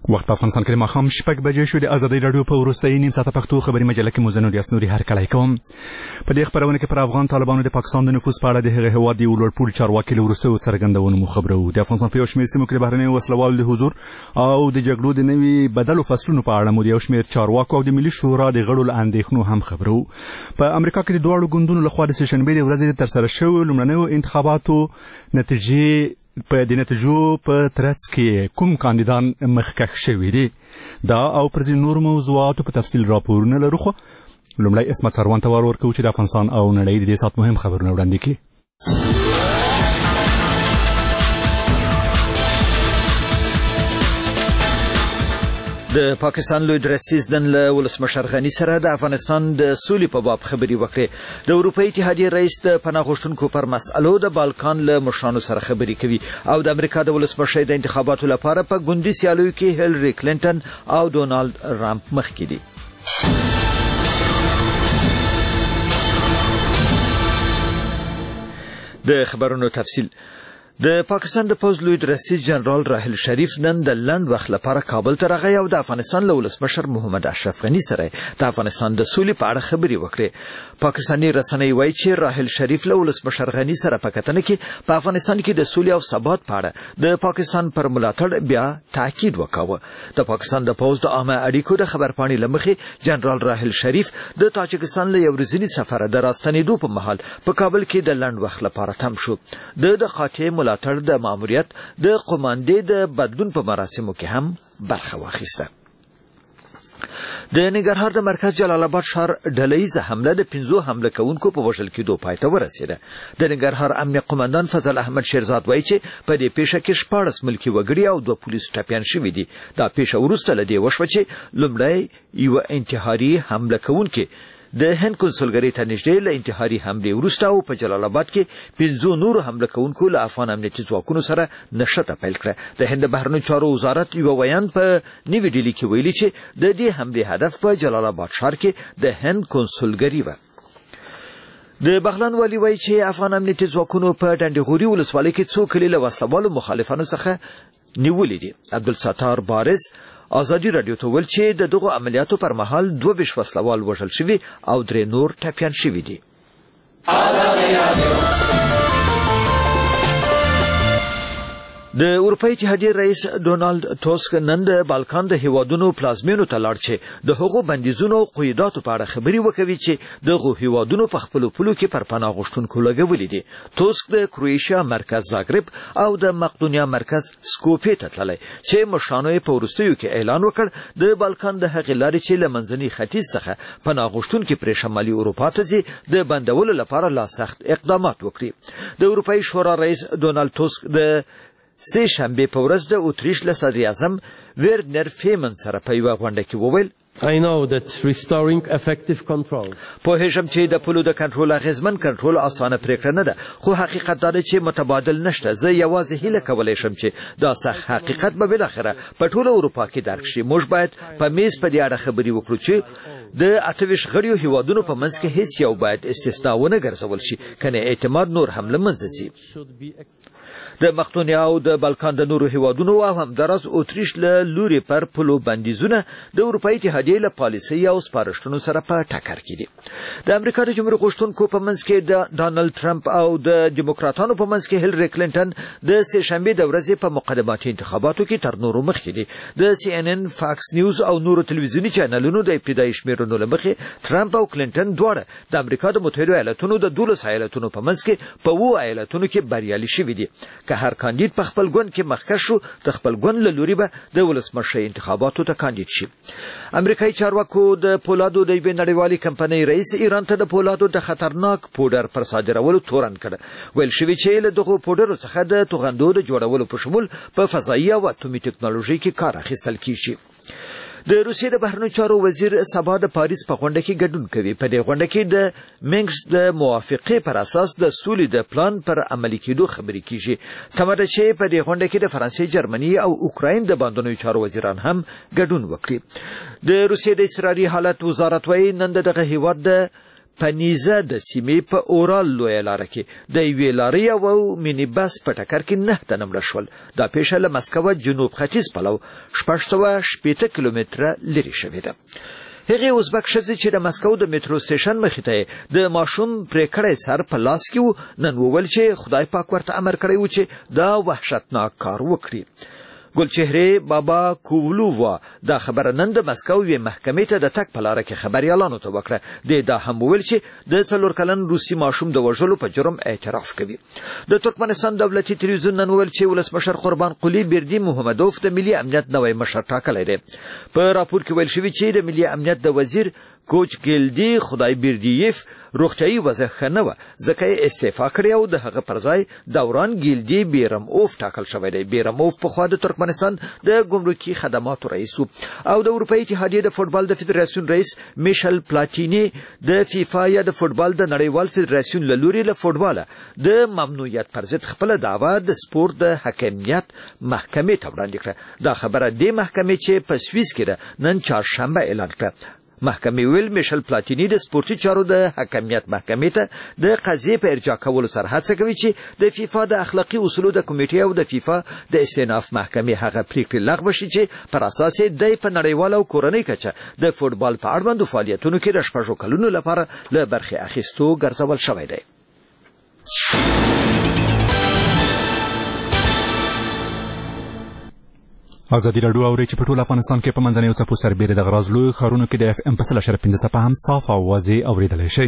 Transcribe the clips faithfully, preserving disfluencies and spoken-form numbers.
وخت په افغانستان کې د ماښام شپږ بجې شو. د ازادۍ راډیو په وروستۍ نیم ساعته پښتو خبري مجله کې مو زه نور یاسنوري هرکلی کوم. په دې خپرونه کې پر افغان طالبانو د پاکستان د نفوذ په اړه د هغې هېواد د یو لوړپوړي چارواکي له وروستیو څرګندونو مو خبرو. د افغانستان په یو شمېر سیمو کې د بهرنیو وسلوالو د حضور او د جګړو د نوي بدلو فصلونو په اړه مو د یو شمېر چارواکو او د ملي شورا د غړو له اندېښنو هم خبرو. په امریکا کې د دواړو ګوندونو لخوا د سهشنبې د ورځې د ترسره شویو لومړنیو انتخاباتو نتیجې په د نتیجو په ترڅ کې کوم کاندیدان مخکښ شوي دي، دا او پر ځینو نورو موضوعاتو په تفصیل راپورونه لرو. خو لومړی عصمت سروان ته ور ورکوو چې د افغانستان او نړۍ د دې ساعت مهم خبرونه وړاندې کړي. د پاکستان لوی درسیز نن له ولسمشر غني سره د افغانستان د سولې په باب خبرې وکړې. د اروپایي اتحادیې رئیس د پناه غوښتونکو پر مسألو د بالکان له مشرانو سره خبرې کوي او د امریکا د ولسمشر د انتخاباتو لپاره په ګوندي سیالیو کې هیلري کلینټن او ډونالد ټرمپ مخکې دي. د خبرونو تفصیل. د پاکستان د پوځ لوی درسیز جنرال راحل شریف نن د لنډ وخت لپاره کابل ته راغی او د افغانستان له ولسمشر محمد اشرف غني سره د افغانستان د سولې په اړه خبرې وکړې. پاکستاني رسنۍ وایي چې راحل شریف له ولسمشر غني سره په کتنه کې په افغانستان کې د سولې او ثبات په اړه د پاکستان پر ملاتړ بیا تاکید وکاوه. د پاکستان د پوځ د عامه اړیکو د خبرپاڼې له مخې جنرال راحل شریف د تاجکستان له یو ورځني سفر د راستنېدو په مهال په کابل کې د لنډ وخت لپاره تم شو. د د قاطع ملاتړ د ماموریت د قوماندې د بدلون په مراسمو کې هم برخه واخیسته. د ننګرهار د مرکز جلال آباد ښار ډلهیزه حمله د پنځو حمله کوونکو په وژل کېدو پای ته ورسېده. د ننګرهار امنیه قومندان فضل احمد شیرزاد وایي چې په دې پیښه کې شپاړس ملکي وګړي او دوه پولیس ټپیان شوي دي. دا پیښه وروسته له دې وشوه چې لومړی یوه انتحاري حمله کوونکې د هند کنسولګرۍ ته نږدې له انتحاري حملې وروسته او په جلال آباد کې پنځو نورو حمله کوونکو له افغان امنیتي ځواکونو سره نښته پیل کړه. د هند بهرنیو چارو وزارت یو بیان په نوې ډیلي کې ویلي چې د دې حملې هدف په جلال آباد ښار کې د هند کنسولګرۍ وه. د بغلان والي وایي چې افغان امنیتي ځواکونو په ډنډغوري ولسوالۍ کې څو کلي له وسلوالو مخالفانو څخه نیولي دي. عبدالستار بارز ازادي رادیو ته ویل چې د دغو عملیاتو پر مهال دوه ویشت وسلوال وژل شوي او درې نور ټپیان شوي دي. د اروپایي اتحادیې رئیس ډونالد ټوسک نن د بالکان د هیوادونو پلازمینو ته لاړ چې د هغو بندیزونو او قیوداتو په اړه خبرې وکوي چې دغو هیوادونو په خپلو پولو کې پر پناه غوښتونکو لګولي دي. ټوسک د کروئیشیا مرکز زاګرب او د مقدونیا مرکز سکوپې ته تللی چې مشرانو یې په وروستیو کې اعلان وکړ د بالکان د هغې لارې چې له منځني ختیځ څخه پناه غوښتونکي پرې شمالي اروپا ته ځي د بندولو لپاره لا سخت اقدامات وکړي. د اروپایي شورا رئیس ډونالد ټوسک د سه شنبه په ورځ د اتریش له صدر اعظم ورنر فیمن سره په یوه غونډه کې وویل I know that restoring effective control پوهېږم چې د پولو د کنټرول اغېزمن کنټرول اسانه پرېکړه نه ده، خو حقیقت دا دی چې متبادل نشته. زه یوازې هیله کولی شم چې دا سخت حقیقت به بالاخره په ټوله اروپا کې درک شي. موږ باید په میز په دې اړه خبرې وکړو چې د اته ویشت غړیو هیوادونو په منځ کې هیڅ یو باید استثنا ونه ګرځول شي، کنه اعتماد نور هم له منځه ځي. د مقدونیا او د بالکان د نورو هیوادونو او همداراز اتریش له لوري پر پلو بندیزونه د اروپایي اتحادیې له پالیسۍ او سپارښتنو سره په ټکر کې دي. د امریکا د جمهور غوښتونکو په منځ کې د ډانلډ ټرمپ او د دیموکراتانو په منځ کې هیلري کلینټن د سه شنبې د ورځې په مقدماتي انتخاباتو کې تر نورو مخکې دي. د سی ان ان، فاکس نیوز او نورو تلویزیوني چینلونو د ابتدایي شمیرنو له مخې ټرمپ او کلینټن دواړه د امریکا د متحدو ایالتونو د دولس ایالتونو په منځ کې په اووه ایالتونو کې بریالي شوي دي. که هر کاندید په خپل ګوند کې مخکښ شو د خپل ګوند له لوري به د ولسمشرۍ انتخاباتو ته کاندید شي. امریکایي چارواکو د پولادو د یوې نړیوالې کمپنۍ رئیس ایران ته د پولادو د خطرناک پوډر پر صادرولو تورن کړ. ویل شوي چې له دغو پوډرو څخه د توغندو د جوړولو په شمول په فضایي او اټومي ټکنالوژۍ کې کار اخیستل کیږي. د روسیې د بهرنیو چارو وزیر سبا د پاریس په غونډه کې ګډون کوي. په دې غونډه کې د مینسک د موافقې پر اساس د سولې د پلان پر عملي کېدو خبرې کیږي. تمه ده چې په دې غونډه کې د فرانسې، جرمني او اوکراین د بهرنیو چارو وزیران هم ګډون وکړي. د روسیې د اضطراري حالت وزارت وایي نن دغه هیواد د پنیزه د سیمې په اورال لویه لاره کې د یوې لارې او مینی بس په ټکر کې نه تنه مړه شول. دا پیښه له مسکو جنوب ختیځ پلو شپږ سوه شپېته کیلومتره لرې شوې ده. هغه ازبک ښځې چې د مسکو د میټرو سټیشن مخې ته د ماشوم پرې کړی سر په لاس کې و نن وویل چې خدای پاک ورته امر کړی و چې دا وحشتناک کار وکړي. ګلچهره بابا کوولووا دا خبره نن د مسکو یوې محکمې ته د تک په لاره کې خبريالانو ته وکړه. د دا هم ویل چې د څلور کلن روسي ماشوم د وژلو په جرم اعتراف کوي. د ترکمنستان دولتي تلویزیون نن ویل چې ولسمشر قربان قلی بردی محمدوف د ملي امنیت نوی مشر ټاکلی دی. په راپور کې ویل شوی چې د ملي امنیت د وزیر کوچ ګلدی خدای بردیف روغتیايي وضع ښه نه وه ځکه یې استعفا کړې او د هغه پر ځای دوران ګیلدي بیرموف ټاکل شوی دی. بیرموف پخوا د ترکمنستان د ګمرکي خدماتو رئیس و او د اروپایي اتحادیې د فوټبال د فدراسیون رئیس میشل پلاتیني د فیفا یا د فوټبال د نړیوال فدراسیون له لوري له فوټباله د ممنوعیت پر ضد خپله دعوه د سپورت د حاکمیت محکمې ته وړاندې کړه. دا خبره دې محکمې چې په سویس کې ده نن چهارشنبه اعلان کړه. محکمې ویل میشل پلاتیني د سپورتي چارو د حاکمیت محکمې ته د قضیې په ارجاع کولو سره هڅه کوي چې د فیفا د اخلاقي اصولو د کمیټې او د فیفا د استئناف محکمې هغه پریکړې لغوه شي چې پر اساس یې دی په نړیواله او کورنۍ کچه د فوټبال په اړوندو فعالیتونو کې د شپږو کلونو لپاره له برخې اخیستو ګرځول شوی دی. ازادي راډیو اوري چې په ټول افغانستان کې په منځنیو څپو سربېره د غراز لوی ښارونو کې د اف ام په سل اشاریه پنځه څپه هم صاف او واضح اورېدلی شئ.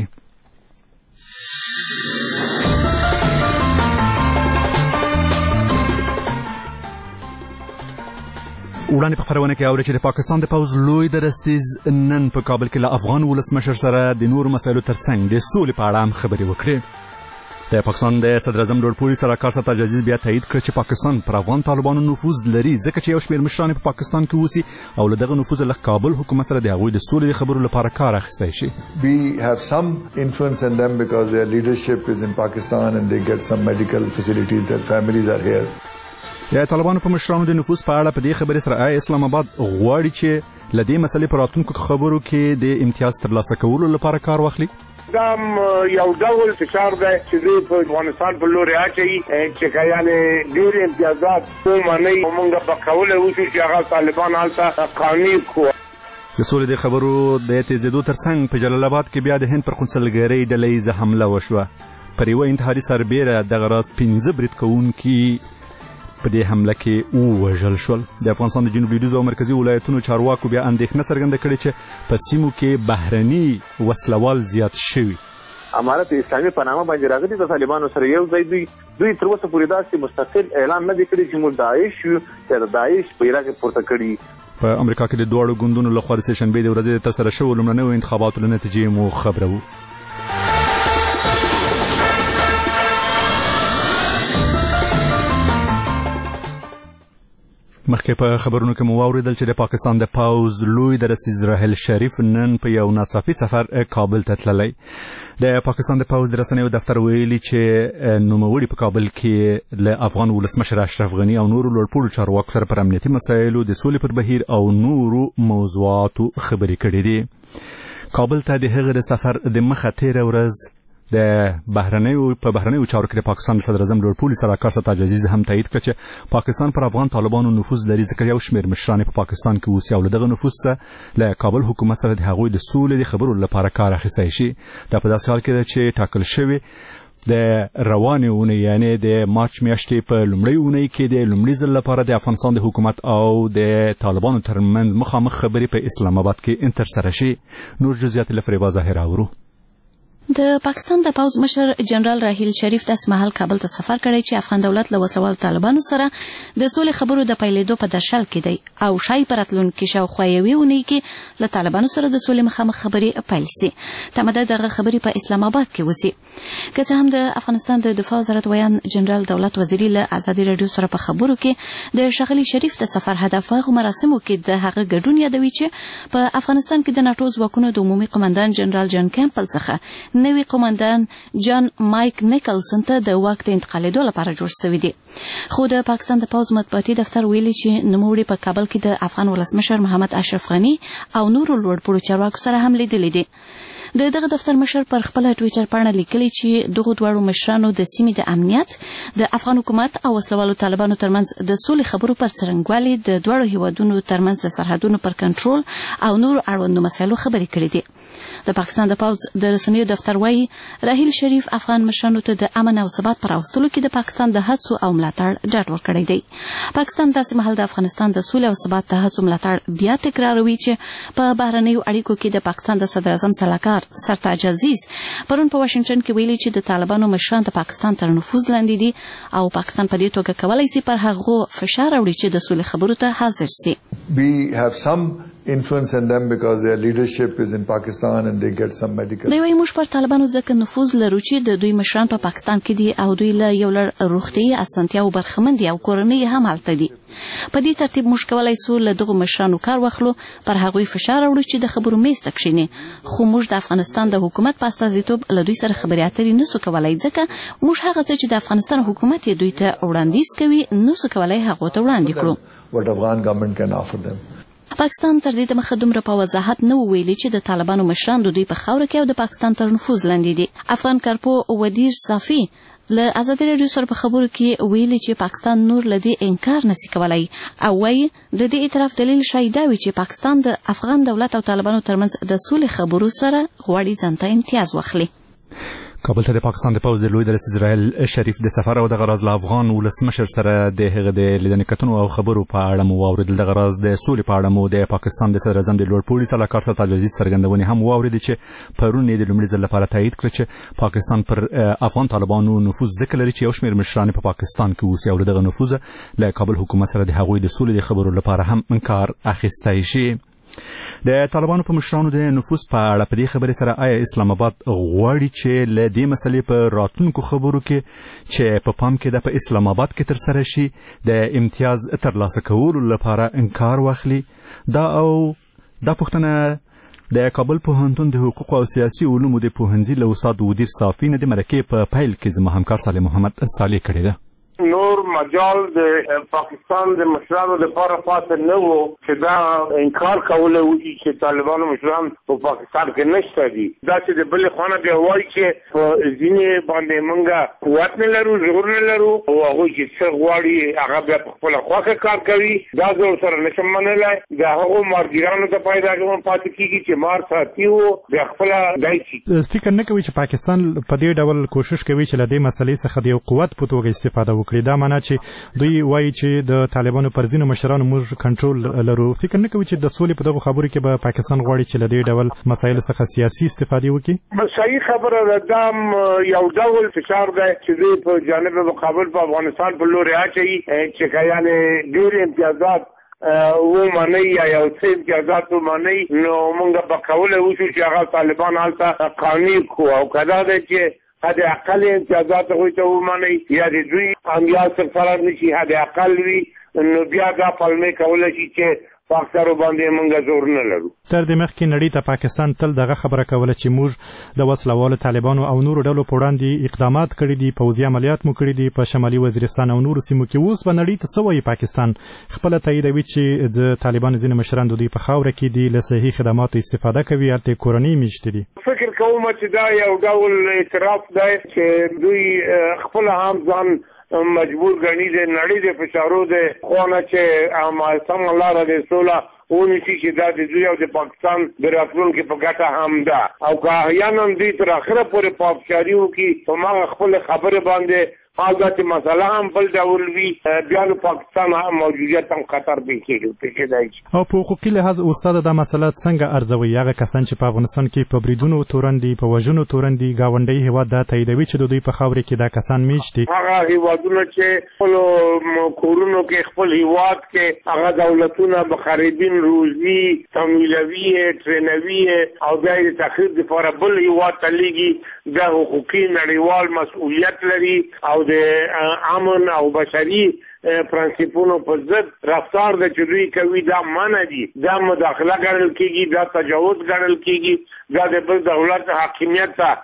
وړاندې په خپرونه کې اوري چې د پاکستان د پوځ لوی درستیز نن په کابل کې له افغان ولسمشر سره د نورو مسایلو ترڅنګ د سولې په اړه هم خبرې وکړې. د پاکستان د صدر اعظم لوړپوړي سرکار سردار عزیز بیا تایید کړ چې پاکستان پر افغان طالبانو نفوذ لري ځکه چې یو شمېر مشران په پاکستان کې اوسي او له دغه نفوذ له کابل حکومت سره د هغوی د سولې د خبرو لپاره کار اخیستی شي. We have some influence on them because their leadership is in Pakistan and they get some medical facilities, their families are here. د طالبانو په مشرانو د نفوذ په اړه په دې خبرې سره اسلام آباد غواړي چې له دې مسلې په راتلونکو خبرو کې د امتیاز ترلاسه کولو لپاره کار واخلي. دا یو ډول فشار دی چې دوی په افغانستان په لوري اچوي چې یعنې ډېر امتیازات ومني او موږ به کولی اوسو چې هغه طالبان هلته قانوني کړو. د سولې د خبرو د تیزېدو ترڅنګ په جلال آباد کې بیا د هند پر خونسلګرۍ ډله ییزه حمله وشوه. پر یوه انتحاري سربیره دغه راز پنځه برید کوونکي په دې حمله کې ووژل شول. د افغانستان د جنوب لویدیځو او مرکزي ولایتونو چارواکو بیا اندېښنه څرګنده کړې چې په سیمو کې بهرني وسلوال زیات شوي. امارت اسلامي په نامه باندې راغلي د طالبانو سره یو ځای دوی دوی تر اوسه پورې داسې مستقل اعلان نه دی کړی چې موږ داعش یو چې داعش په عراق کې پورته کړي. په امریکا کې د دواړو ګوندونو لخوا د سهشنبې د ورځې ترسره شوو لومړنیو انتخاباتو له نتیجې مو خبرو. مخکې په خبرونو کې مو واورېدل چې د پاکستان د پوځ لوی درستیز راحل شریف نن په یو ناڅاپي سفر کابل ته تللی. د پاکستان د پوځ د رسنیو دفتر ویلي چې نوموړي په کابل کې له افغان ولسمشر اشرف غني او نورو لوړپوړو چارواکو سره پر امنیتي مسایلو د سولې پر بهیر او نورو موضوعاتو خبرې کړې دي. کابل ته د هغه د سفر د مخه تېره ورځ د بهرنیو په بهرنیو چارو کې د پاکستان صدر اعظم لوړپوړي سرکار سردار عزیز هم تایید کړ چې پاکستان پر افغان طالبانو نفوذ لري ځکه یو شمېر مشران په پاکستان کې اوسي او له دغه نفوذ څخه له کابل حکومت سره د هغوی د سولې د خبرو لپاره کار اخیستی شي. دا په داسې حال کې ده چې ټاکل شوي د روانې اونۍ یعنې د مارچ میاشتې په لومړۍ اونۍ کې د لومړي ځل لپاره د افغانستان د حکومت او د طالبانو ترمنځ مخامخ خبرې په اسلام آباد کې ترسره شي. نور جزئیات له فریبا ظاهر اورو. د پاکستان د پوځ مشر جنرال راحیل شریف داس مهال کابل ته سفر کړی چې افغان دولت له وسلوال طالبانو سره د سولې خبرو د پیلېدو په درشل کې دی او شای په راتلونکي شاوخوا یوې اونۍ کې له طالبانو سره د سولې مخامخ خبرې پیل سي. تمه ده دغه خبرې په اسلام آباد کې وسي. که څه هم د افغانستان د دفاع وزارت ویان جنرال دولت وزیری له ازادي راډیو سره په خبرو کې د ښاغلي شریف د سفر هدف په مراسمو کې د هغه ګډون یادوي چې په افغانستان کې د ناټو ځواکونو د عمومي قومندان جنرال جان کیمپل څخه نوي قومندان جان مایک نیکلسن ته د واک د انتقالېدو لپاره جوړ شوی دی. خو د پاکستان د پوځ مطبوعاتي دفتر ویلي چې نوموړي په کابل کې د افغان ولسمشر محمد اشرف غني او نورو لوړپوړو چارواکو سره هم لیدلي دي. د دغه دفتر مشر پر خپل ټوئیټر باندې لیکلي چې دغه دوه مشرانو د سیمې د امنیت د افغان حکومت او وسلوالو طالبانو ترمنځ د سولې خبرو پر څرنګوالي د دوه هیوادونو ترمنځ د سرحدونو پر کنټرول او نور اړوندو مسایلو خبرې کړې دي. د پاکستان د پوز د رسنیو دفتر وایي راحیل شریف افغان مشرانو ته د امن او ثبات پر راوستلو کې د پاکستان د هڅو او ملاتړ ډاډ ورکړی دی. پاکستان داسې مهال د افغانستان د سولې او ثبات د هڅو ملاتړ بیا تکراروي چې په بهرنیو اړیکو کې د پاکستان د صدر اعظم سلاکار سرتاج عزیز پرون په واشنگټن کې ویلي چې د طالبانو مشران د پاکستان تر نفوذ لاندې دي او پاکستان په دې توګه کولی شي پر هغو فشار راوړي چې د سولې خبرو ته حاضر شي. We have some influence on them because their leadership is in Pakistan and they get some medical. دوی وايي موږ پر طالبانو ځکه نفوذ لرو چې د دوی مشران په پاکستان کې دي او دوی له یو لړ روغتیايي اسانتیاو برخمن دي او کورنۍ هم هلته دي. په دې ترتیب موږ کولای شو له دغو مشرانو کار واخلو، پر هغوی فشار راوړو چې د خبرو میز ته کښیني، خو موږ د افغانستان د حکومت په استازیتوب له دوی سره خبرې اترې نسو کولای ځکه موږ هغه څه چې د افغانستان حکومت یې دوی ته وړاندیز کوي نسو کولای هغه ته وړاندې کړو. What Afghan government can offer them. پاکستان تر دې دمخه دومره په وضاحت نه ویلي چې د طالبانو مشران د دوی په خاوره کې او د پاکستان تر نفوذ لاندې دي. افغان کارپو ودیر صافي له ازادي راډیو سره په خبرو کې ویلي چې پاکستان نور له دې انکار نشي کولای او وايي د دې اعتراف دلیل شاید وي چې پاکستان د افغان دولت او طالبانو ترمنځ د سولې خبرو سره غواړي ځانته امتیاز واخلي. کابل ته د پاکستان د پوز د لوی رئیس اسرائیل شریف د سفر او د غراز له افغان ولسمشر سره د هغه د لیدنې کتنو او خبرو په اړه مو واوریدل. د غراز د سولې په اړه مو د پاکستان د صدر اعظم د لوړ پوړي سلاکار سرتاج عزیز څرګندونې هم واوریدل چې پرون یې د لومړي ځل لپاره تایید کړ چې پاکستان پر افغان طالبانو نفوذ ځکه لري چې یو شمېر مشران په پاکستان کې اوسي او دغه نفوذ له کابل حکومت سره د هغوی د سولې د خبرو لپاره هم کار اخیستی شي. د طالبانو په مشرانو د نفوذ په اړه په دې خبرې سره آیا اسلام آباد غواړي چې له دې مسلې په راتلونکو خبرو کې چې په پام کې ده په اسلام آباد کې ترسره شي د امتیاز ترلاسه کولو لپاره انکار واخلي؟ دا او دا پوښتنه د کابل پوهنتون د حقوق او سیاسي علومو د پوهنځي له استاد ودیر صافي نه د مرکې په پیل کې زما همکار صالح محمد صالح کړې ده. نور مجال د پاکستان د مشرانو لپاره پاتې نه وو چې دا انکار کوله وي چې طالبانو مشران په پاکستان کې نشته دي. دا چې د بل خانه بیا وایي چې په ځینې باندې موږ قوت نه لرو، زور نه لرو او هغوی چې څه غواړي هغه بیا په خپله خوښه کار کوي. دا زه ورسره نشم منلی. د هغو مارګیرانو ته باید هغه پاتې کېږي چې مار ساتي وو بیا خپله دی شي. فکر نه کوي چې پاکستان په دې ډول کوشش کوي چې له دې مسلې څخه د یو قوت په توګه استفاده وکړي؟ دا معنا چې دوی وایي چې د طالبانو پر ځینو مشرانو موږ کنټرول لرو. فکر نه کوي چې د سولې په دغو خبرو کې به پاکستان غواړي چې له دې ډول مسایلو څخه سیاسي استفادې وکړي؟ صحیح خبره ده. دا یو ډول فشار دی چې دوی په جانب مقابل په افغانستان په لوري اچوي چې یعنې ډېر امتیازات ومني یا یو څه امتیازات ومني، نو موږ به کولی وشو چې هغه طالبان هلته قانوني کړو او که دا دی چې حد اقل امتیازات هغوی ته ومني یا د دوی امتیاز سره نشي حد اقل وي، نو بیا دا پلمې کولی شي چې پاکستان باندې موږ زور نه لرو. تر دې مخکې نړۍ ته پاکستان تل دغه خبره کوله چې موږ د وسلوالو طالبانو او نورو ډلو په وړاندې اقدامات کړي دي، پوځي عملیات مو کړي دي په شمالي وزیرستان او نورو سیمو کې. اوس به نړۍ ته څه وایي پاکستان؟ خپله تاییدوي چې د طالبانو ځینې مشران د دوی په خاوره کې دي، له صحي خدماتو استفاده کوي، هلته کورنۍ میشتې دي. فکر کوم چې دا یو ډول اعتراف دی چې دوی خپل هم ځان مجبور ګڼي د نړۍ د فشارو د خونه چې سم لاره د سوله ونیسي چې دا د دوی او د پاکستان د راتلونکي په ګټه هم ده. او که احیانا دوی تر اخره پورې پافشاري وکړي په هماغه خپلې خبرې باندې حال دا چې مسله هم بل ډول وي، بیا نو پاکستان هم موجودیت هم خطر پیښېدای شي. او په حقوقي لحاظ استاده دا مسله څنګه ارزوي؟ هغه کسان چې په افغانستان کې په بریدونو تورن دي، په وژنو تورن دي، ګاونډي هېواد دا تاییدوي چې د دوی په خاورې کې دا کسان میشت دي. هغه هېوادونه چې خپلو کورونو کې خپل هېواد کې هغه دولتونه مخربین روزي تمویلوي ټرینوي او بیا یې د تخریب دپاره بل هېواد ته لیږي، دا حقوقي نړیوال مسؤلیت لري او د امن او بشري پرنسپونو په ضد رفتار د چې دوی کوي دا منع دي. دا مداخله ګڼل کېږي، دا تجاوز ګڼل کېږي، دا د بل دولت حاکمیت ته.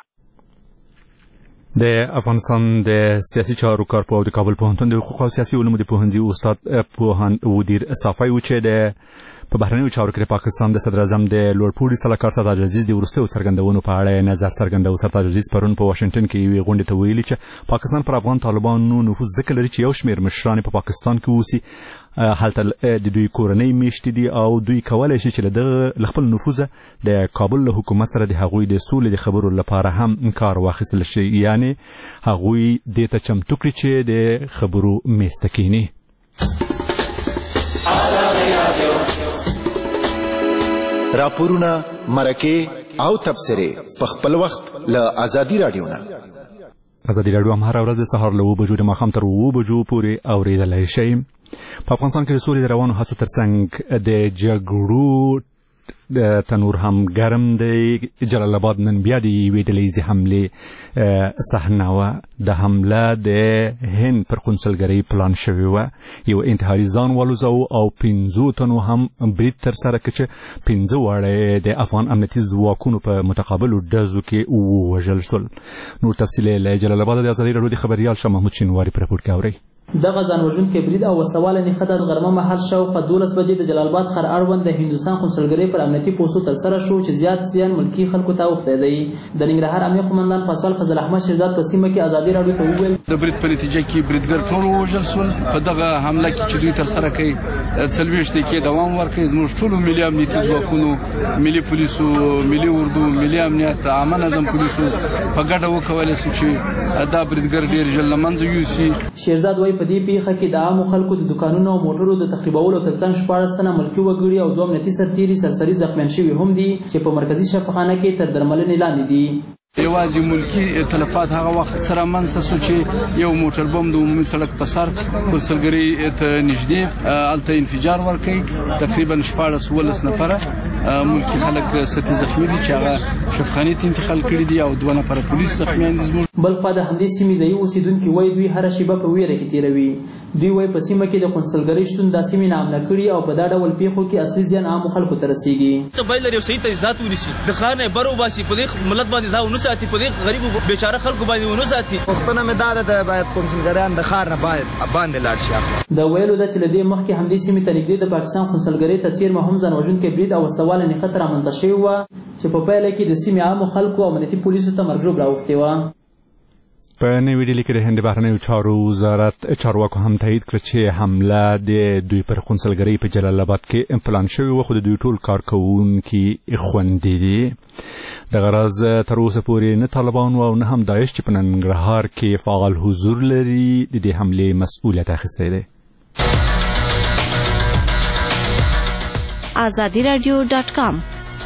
د افغانستان د سیاسي چارو کارپو او د کابل پوهنتون د حقوق او سیاسي علومو د پوهنځي استاد پوهان ودیر صافي و چې د په بهرنیو چارو کې د پاکستان د صدر اعظم د لوړپوړي سلاکار سرتاج عزیز د وروستیو څرګندونو په اړه نظر څرګندو. سرتاج عزیز پرون په واشنگټن کې یوې غونډې ته ویلي چې پاکستان پر افغان طالبانو نفوذ ځکه لري چې یو شمېر مشران په پاکستان کې اوسي، هلته د دوی کورنۍ میشتې دي او دوی کولی شي چې له دغه خپل نفوذه د کابل له حکومت سره د هغوی د سولې د خبرو لپاره هم کار واخیستل شي، یعنی هغوی دې ته چمتو کړي چې د خبرو میز ته کښېني. راپورونه، مرکې او تبصرې په خپل وخت له ازادي راډیو نه. ازادي راډیو هم هره ورځ د سهار له اوه بجو د ماښام تر اوه بجو پورې اورېدلی شئ. په افغانستان کې د سولې د روانو هڅو ترڅنګ د جګړو د تنور هم ګرم دی. جلال آباد نن بیا د یوې ډلهیزې حملې صحنه وه. د حمله د هند پر قونسلګرۍ پلان شوې وه. یو انتحاري ځان والوځو او پنځو تنو هم برید ترسره کړ چې پنځه واړه د افغان امنیتي ځواکونو په متقابلو ډزو کې ووژل شول. نور تفصیل له جلال آباد د ازادي راډیو د خبریال شاه محمود شینواري په راپور کې اورئ. دغه ځانوژونکی برید او وسله نښته د غرمه مهال شاوخوا دولس بجې د جلال آباد ښار اړوند د هندوستان قونسلګرۍ پر امنیتي پوستو ترسره شو چې زیات زیان ملکي خلکو ته اوښتی دی. د ننګرهار امنیه قمندان پاسوال فضل احمد شیرداد په سیمه کې ازادي راډیو ته وویل د برید په نتیجه کې بریدګر ټول ووژل شول. په دغه حمله کې چې دوی ترسره کوي څلوېښت دقیقې دوام ورکوي. زموږ ټولو ملي امنیتي ځواکونو، ملي پولیسو، ملي اردو، ملي امنیت، عامه نظم پولیسو په ګډه وکولی شو چې دا بریدګر ډېر ژر له منځه یوسي. شیرزاد وایي په دې پیښه کې د عامو خلکو د دوکانونو او موټرو د تخریبولو ترڅنګ شپاړس تنه ملکي وګړي او دوه امنیتي سرتیري سرسري زخمیان شوي هم دي چې په مرکزي شفاخانه کې تر درملنې لاندې دي. یوازې ملکی تلفات هغه وخت سره منځته شو چې یو موټر بم د عمومي سړک په سر قونسلګرۍ ته نږدې هلته انفجار ورکوي. تقریبا شپاړس اوولس نفره ملکي خلک سطحي زخمي دي چې هغه شفاخانې ته انتقال کړي دي او دوه نفره پولیس زخمیان دي. زموږ بل خوا د همدې سیمې ځایي اوسېدونکي وایي دوی هره شیبه په ویره کې تېروي. دوی وایي په سیمه کې د قونسلګرۍ شتون دا سیمې ناامنه کړي او په دا ډول پیښو کې اصلي زیان عامو خلکو ته رسېږي. باید لري یو صحیح تجهیزات ونیسي، د ښار نه یې بر وباسي، په دې ملت باندې دا ونه ساتي، په دې غریبو بیچاره خلکو باندې ونه ساتي. پوښتنه مې دا ده باید قونسلګریان د ښار نه باید باندې لاړ شي. دا ویلو ده چې له دې مخکې همدې سیمې ته نږدې د پاکستان قونسلګرۍ ته څیرمه هم ځانوژونکی برید او وسله نښته رامنځته شوې وه چې په پایله کې د سیمې عامو خلکو او امنیتي پولیسو ته مرګ ژوبله اوښتې وه. په نوې ډیلي کې د هند بهرنیو چارو وزارت چارواکو هم تایید کړ چې حمله د دوی پر قونسلګرۍ په جلال آباد کې پلان شوې وه، خو د دوی ټول کارکوونکي خوندي دي. دغه راز تر اوسه پورې نه طالبانو او نه هم داعش چې په ننګرهار کې فعال حضور لري د دې حملې مسؤلیت اخیستی دی. ازادي راډیو ډاټ کام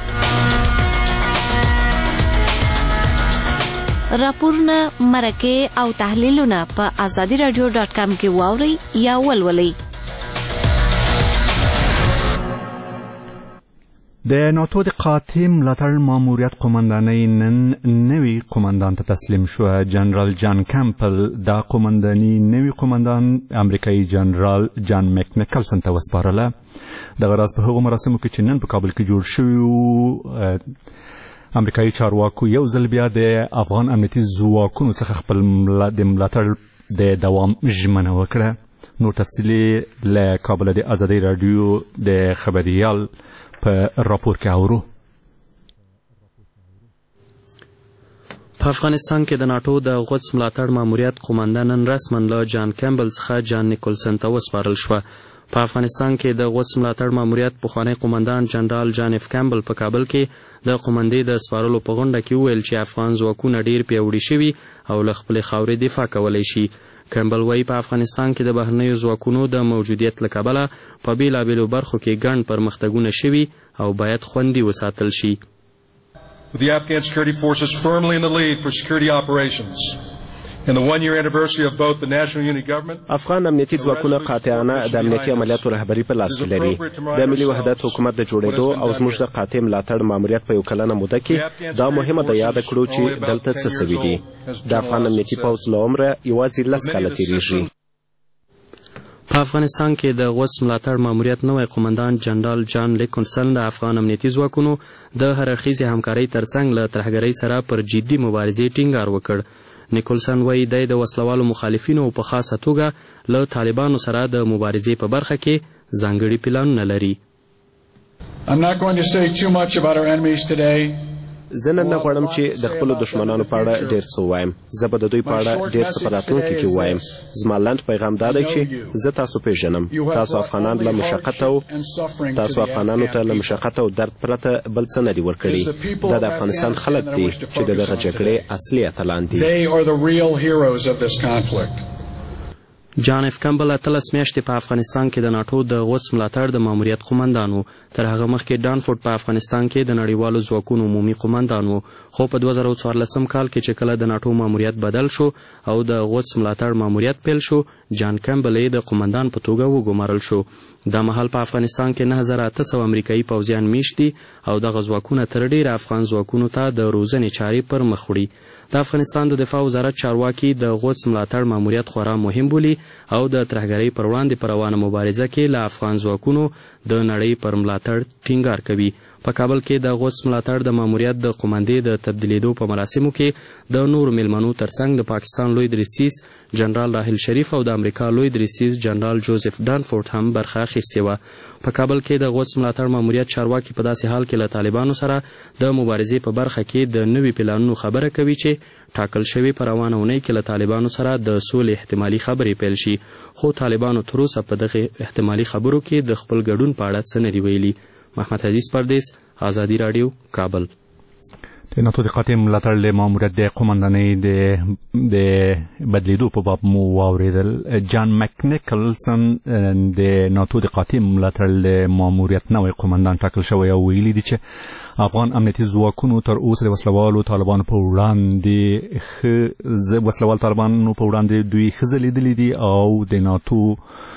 راپورونه، مرکې او تحلیلونه په ازادي راډیو ډاټ کام کې واورئ یا ولولئ. د ناتو د قاطع ملاتړ ماموریت قومندانۍ نن نوي قومندان ته تسلیم شوه. جنرال جان کمپل دا قومنداني نوي قومندان امریکایي جنرال جان میک نیکلسن ته وسپارله. دغه راز په هغو مراسمو کې چې نن په کابل کې جوړ شوي امریکایي چارواکو یو ځل بیا د افغان امنیتي ځواکونو څخه خپل د ملاتړ د دوام ژمنه وکړه. نور تفصیلي له کابل د ازادي راډیو د خبریال په راپور کې اورو. په افغانستان کې د ناټو د قدس ملاتړ ماموریت قومندان نن رسما له جان کمبل څخه جان نیکولسن ته وسپارل شوه. په افغانستان کې د قدس ملاتړ ماموریت پخوانی قومندان جنرال جان اف کمبل په کابل کې د قومندې د سپارلو په غونډه کې وویل چې افغان ځواکونه ډیر پیاوړي شوي او له خپلې خاورې دفاع کولی شي. کمبل وایي په افغانستان کې د بهرنیو ځواکونو د موجودیت له کبله په بېلابېلو برخو کې ګڼ پرمختګونه شوي او باید خوندي وساتل شي. The Afghan security forces firmly in the lead for security operations. In the one-year anniversary of both the National Unity Government, افغان امنیتي ځواکونه قاطعانه د امنیتي عملیاتو رهبري په لاس کې لري. د ملي وحدت حکومت د جوړېدو او زموږ د قاطع ملاتړ ماموریت په یو کلنه موده کې دا مهمه ده یاد کړو چې دلته څه سوي دي. د افغان امنیتي پوځ له عمره یوازې لس کاله تېرېږي. په افغانستان کې د قدس ملاتړ ماموریت نوی قومندان جنرال جان لیکونسن د افغان امنیتي ځواکونو د هررخیزې همکارۍ ترڅنګ له ترهګرۍ سره پر جدي مبارزې ټینګار وکړ. نیکولسن وایي دی د وسلوالو مخالفینو په خاصه توګه له طالبانو سره د مبارزې په برخه کې ځانګړي پلانونه لري. I'm not going to say too much about our enemies today. زه نن نه غواړم چې د خپلو دښمنانو په اړه ډېر څه ووایم. زه به د دوی په اړه ډېر څه په راتلونکي کې ووایم. زما لنډ پیغام دا دی چې زه تاسو پیژنم. تاسو افغانان له مشقت او تاسو افغانانو ته له مشقت او درد پرته بل څه نه دي ورکړي. دا د افغانستان خلک دي چې د دغه جګړې اصلي اتلان دي. They are the real heroes of this conflict. جان اف کمبل اتلس میاشتې په افغانستان کې د ناټو د غوڅ ملاتړ د ماموریت قومندان و. تر هغه مخکې ډانفورد په افغانستان کې د نړیوالو ځواکونو عمومي قومندان و، خو په دوه زره څوارلسم کال کې چې کله د ناټو ماموریت بدل شو او د غوڅ ملاتړ ماموریت پیل شو، جان کمبل یې د قومندان په توګه وګمارل شو. دا مهال په افغانستان کې نه زره اته سوه امریکایي پوځیان میشت دي او دغه ځواکونه تر ډېره افغان ځواکونو ته د روزنې چارې پر مخ وړي. د افغانستان د دفاع وزارت چارواکي د غوڅ ملاتړ ماموریت خورا مهم بولي او د ترهګرۍ پر وړاندې په روانه مبارزه کې له افغان ځواکونو د نړۍ پر ملاتړ ټینګار کوي. په کابل کې د غوڅ ملاتړ د ماموریت د قومندې د تبدیلیدو په مراسمو کې د نورو میلمنو ترڅنګ د پاکستان لوی دریسیس جنرال راحیل شریف او د امریکا لوی دریسیس جنرال جوزف ډانفورد هم برخه اخیستې وه. په کابل کې د غوڅ ملاتړ ماموریت چارواکي په داسې حال کې له طالبانو سره د مبارزې په برخه کې د نوي پلانونو خبره کوي چې ټاکل شوي په روانه اونۍ کې له طالبانو سره د سولې احتمالي خبرې پیل شي، خو طالبانو تر اوسه په دغه احتمالي خبرو کې د خپل ګډون په اړه څه نه دي ویلي. محمد حدیث پردیس، آزادی رادیو، کابل. د ناتو د قاطع ملاتړ له ماموریت د قومندانۍ د د بدلیدو په باب مو واوریدل. جان مکنیکلسن د ناتو د قاطع ملاتړ له ماموریت نوی قومندان ټاکل شوی او ویلي دي چې افغان امنیتي ځواکونو تر اوسه د وسلوالو طالبانو په وړاندې ښه وسلوال طالبانو په وړاندې دوی ښه ځلیدلي دي او د ناتو